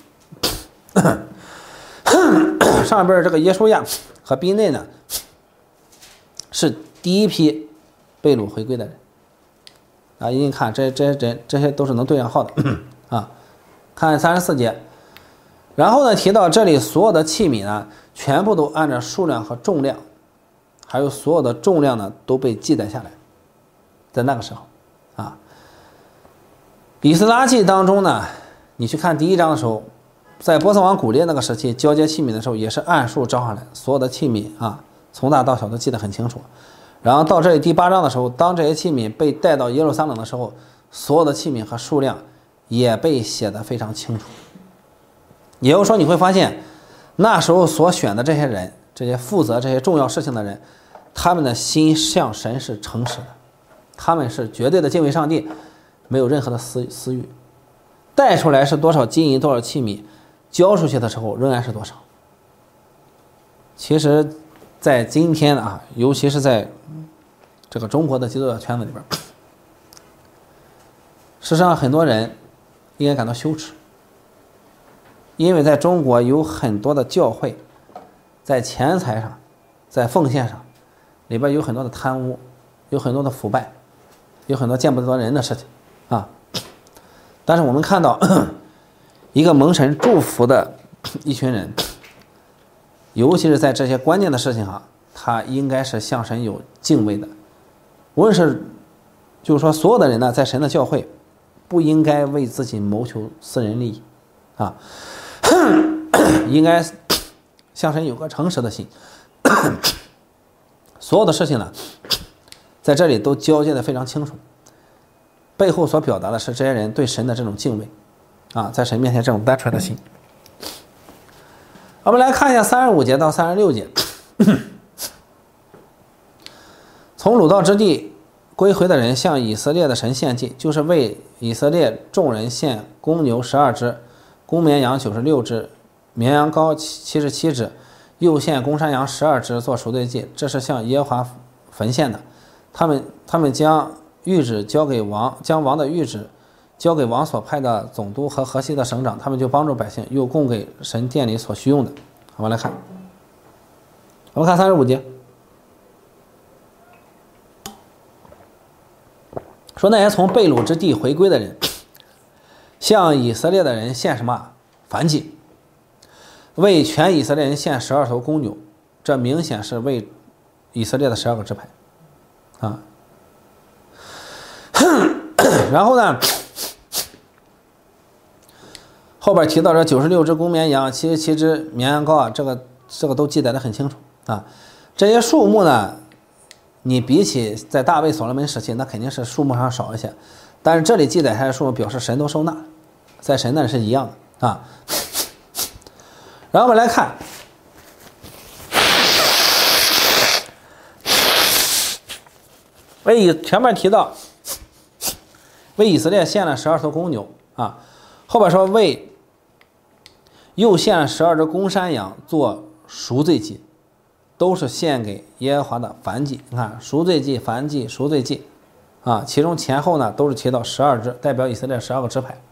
上边这个耶稣亚和宾内呢，是第一批被掳回归的人啊！一定看这这这这些都是能对上号的啊！看三十四节，然后呢提到这里所有的器皿呢，全部都按照数量和重量，还有所有的重量呢都被记载下来，在那个时候啊，以斯拉记当中呢，你去看第一章的时候。在波斯王古列那个时期交接器皿的时候，也是按数招上来，所有的器皿啊，从大到小都记得很清楚。然后到这里第八章的时候，当这些器皿被带到耶路撒冷的时候，所有的器皿和数量也被写得非常清楚。也就是说，你会发现那时候所选的这些人，这些负责这些重要事情的人，他们的心向神是诚实的，他们是绝对的敬畏上帝，没有任何的私私欲。带出来是多少金银多少器皿，交出去的时候仍然是多少。其实在今天啊，尤其是在这个中国的基督教圈子里边，事实上很多人应该感到羞耻，因为在中国有很多的教会在钱财上，在奉献上里边有很多的贪污，有很多的腐败，有很多见不得人的事情啊。但是我们看到一个蒙神祝福的一群人，尤其是在这些关键的事情上，他应该是向神有敬畏的。无论是就是说所有的人呢，在神的教会不应该为自己谋求私人利益啊，应该向神有个诚实的心。所有的事情呢，在这里都交接的非常清楚，背后所表达的是这些人对神的这种敬畏啊，在神面前这种单纯的心。我们来看一下三十五节到三十六节，从鲁道之地归回的人向以色列的神献祭，就是为以色列众人献公牛十二只，公绵羊九十六只，绵羊羔七十七只，又献公山羊十二只做赎罪祭，这是向耶和华焚献的。他们他们将谕旨交给王，将王的谕旨交给王所派的总督和河西的省长，他们就帮助百姓，又供给神殿里所需用的。我们来看，我们看三十五节，说那些从被掳之地回归的人，向以色列的人献什么？燔祭，为全以色列人献十二头公牛，这明显是为以色列的十二个支派啊。然后呢，后边提到这九十六只公绵羊，七十七只绵羊羔啊，这个这个都记载的很清楚啊。这些数目呢，你比起在大卫所罗门时期，那肯定是数目上少一些，但是这里记载下来的数目表示神都收纳，在神那里是一样的啊。然后我们来看，为以前面提到为以色列献了十二头公牛啊，后边说为又献了十二只公山羊做赎罪祭， 都是献给耶和华的燔祭。你看赎罪祭、燔祭、赎罪祭啊，其中前后呢都是提到十二支，代表以色列十二个支派。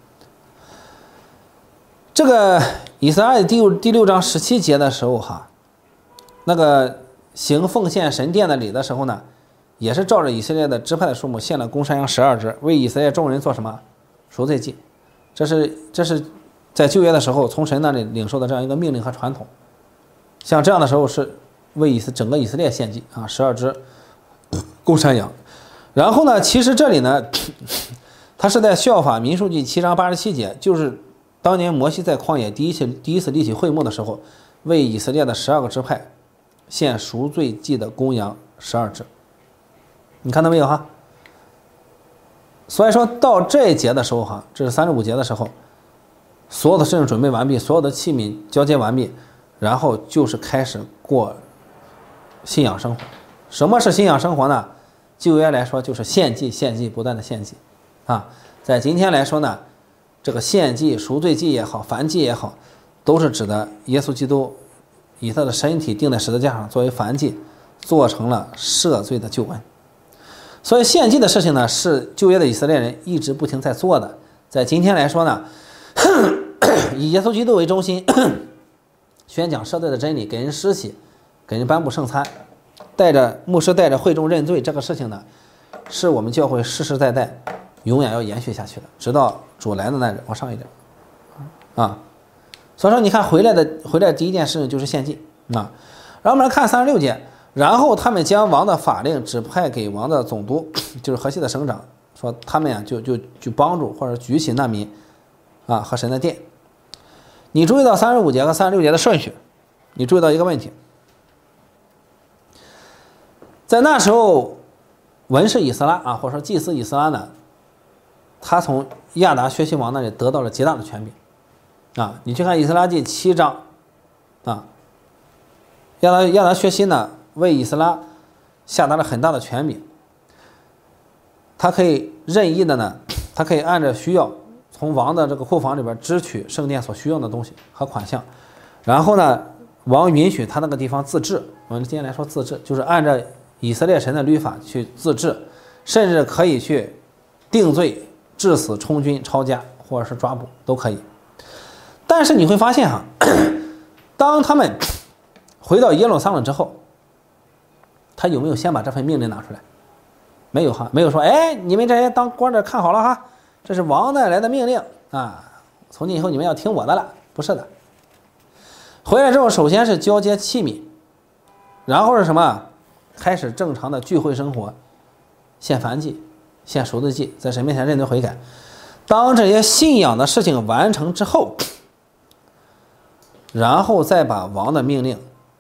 这个以斯拉第六第六章十七节的时候哈，那个行奉献神殿的礼的时候呢，也是照着以色列的支派的数目献了公山羊十二只，为以色列众人做什么赎罪祭。这是这是在旧约的时候从神那里领受的这样一个命令和传统。像这样的时候是为以色整个以色列献祭啊，十二只公山羊。然后呢，其实这里呢，他是在效法民数记七章八十七节，就是当年摩西在旷野第一次第一次立起会幕的时候，为以色列的十二个支派献赎罪祭的公羊十二只。你看到没有哈？所以说到这一节的时候哈，这是三十五节的时候，所有的事情准备完毕，所有的器皿交接完毕，然后就是开始过信仰生活。什么是信仰生活呢？旧约来说就是献祭，献祭，不断的献祭啊。在今天来说呢，这个献祭、赎罪祭也好，燔祭也好，都是指的耶稣基督以他的身体钉在十字架上作为燔祭，做成了赦罪的救恩。所以献祭的事情呢，是旧约的以色列人一直不停在做的。在今天来说呢，以耶稣基督为中心，宣讲赦罪的真理，给人施洗，给人颁布圣餐，带着牧师带着会众认罪，这个事情呢，是我们教会世世代代永远要延续下去的，直到主来的那日。往上一点啊，所以说你看回来的回来第一件事情就是献祭啊。然后我们来看三十六节，然后他们将王的法令指派给王的总督，就是河西的省长，说他们啊就就就帮助或者举起难民啊和神的殿。你注意到三十五节和三十六节的顺序，你注意到一个问题，在那时候文士以斯拉啊，或者说祭司以斯拉呢，他从亚达薛西王那里得到了极大的权柄啊。你去看以斯拉记七章啊，亚达亚达薛西呢为以斯拉下达了很大的权柄，他可以任意的呢，他可以按照需要从王的这个库房里边支取圣殿所需要的东西和款项，然后呢，王允许他那个地方自治。我们今天来说自治，就是按照以色列神的律法去自治，甚至可以去定罪、致死、充军、抄家或者是抓捕都可以。但是你会发现哈，当他们回到耶路撒冷之后，他有没有先把这份命令拿出来？没有哈，没有说，哎，你们这些当官的看好了哈，这是王带来的命令啊，从今以后你们要听我的了。不是的，回来之后首先是交接器皿，然后是什么？开始正常的聚会生活，献燔祭，献赎罪祭，在神面前认罪悔改。当这些信仰的事情完成之后，然后再把王的命令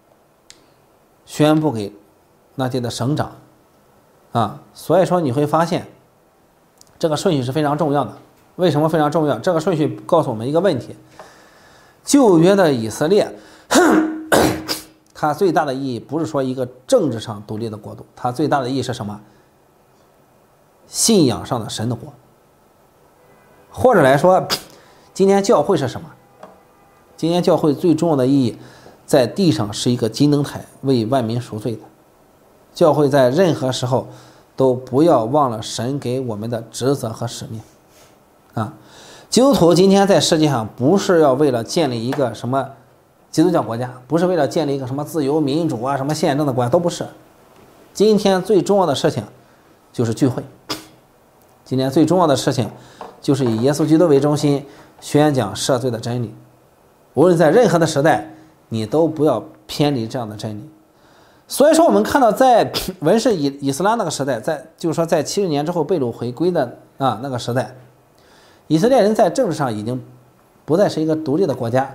宣布给那些的省长啊。所以说你会发现这个顺序是非常重要的。为什么非常重要？这个顺序告诉我们一个问题，旧约的以色列它最大的意义不是说一个政治上独立的国度，它最大的意义是什么？信仰上的神的国。或者来说，今天教会是什么？今天教会最重要的意义，在地上是一个金灯台，为万民赎罪的。教会在任何时候都不要忘了神给我们的职责和使命啊！基督徒今天在世界上不是要为了建立一个什么基督教国家，不是为了建立一个什么自由民主啊、什么宪政的国家，都不是。今天最重要的事情就是聚会。今天最重要的事情就是以耶稣基督为中心，宣讲赦罪的真理。无论在任何的时代，你都不要偏离这样的真理。所以说我们看到在文士以以斯拉那个时代，在就是说在七十年之后被掳回归的啊那个时代，以色列人在政治上已经不再是一个独立的国家。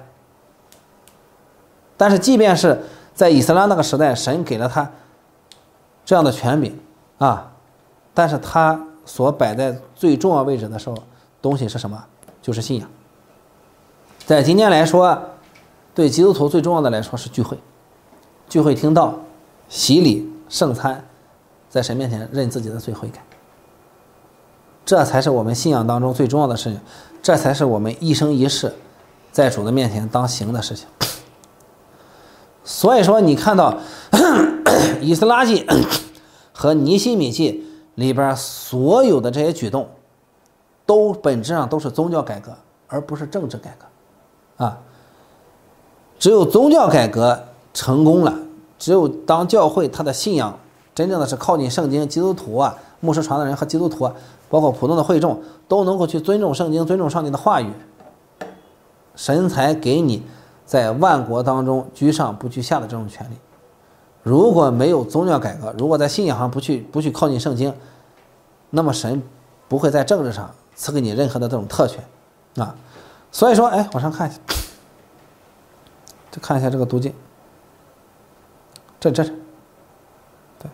但是即便是在以斯拉那个时代，神给了他这样的权柄啊，但是他所摆在最重要位置的时候，东西是什么？就是信仰。在今天来说，对基督徒最重要的来说是聚会，聚会听道、洗礼、圣餐，在神面前认自己的罪悔改，这才是我们信仰当中最重要的事情，这才是我们一生一世在主的面前当行的事情。 所以说，你看到以斯拉记和尼希米记里边所有的这些举动，都本质上都是宗教改革，而不是政治改革啊。只有宗教改革成功了，只有当教会它的信仰真正的是靠近圣经，基督徒啊、牧师传的人和基督徒啊，包括普通的会众都能够去尊重圣经、尊重上帝的话语，神才给你在万国当中居上不居下的这种权利。如果没有宗教改革，如果在信仰上不去不去靠近圣经，那么神不会在政治上赐给你任何的这种特权啊。所以说，哎，往上看一下，就看一下这个读经，这这是对。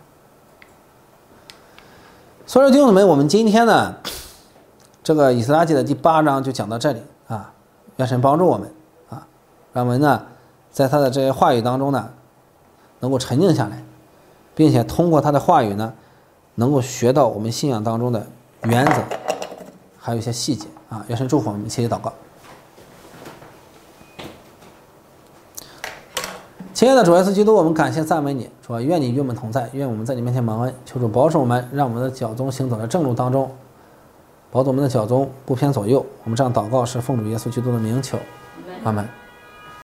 所以说，弟兄姊妹，我们今天呢，这个以斯拉记的第八章就讲到这里啊。愿神帮助我们啊，让我们呢在他的这些话语当中呢，能够沉静下来，并且通过他的话语呢，能够学到我们信仰当中的原则，还有一些细节啊。愿神祝福我们，一起祷告。亲爱的主耶稣基督，我们感谢赞美你，说愿你与我们同在，愿我们在你面前蒙恩，求主保守我们，让我们的脚踪行走在正路当中，保守我们的脚踪不偏左右。我们这样祷告是奉主耶稣基督的名求，阿们。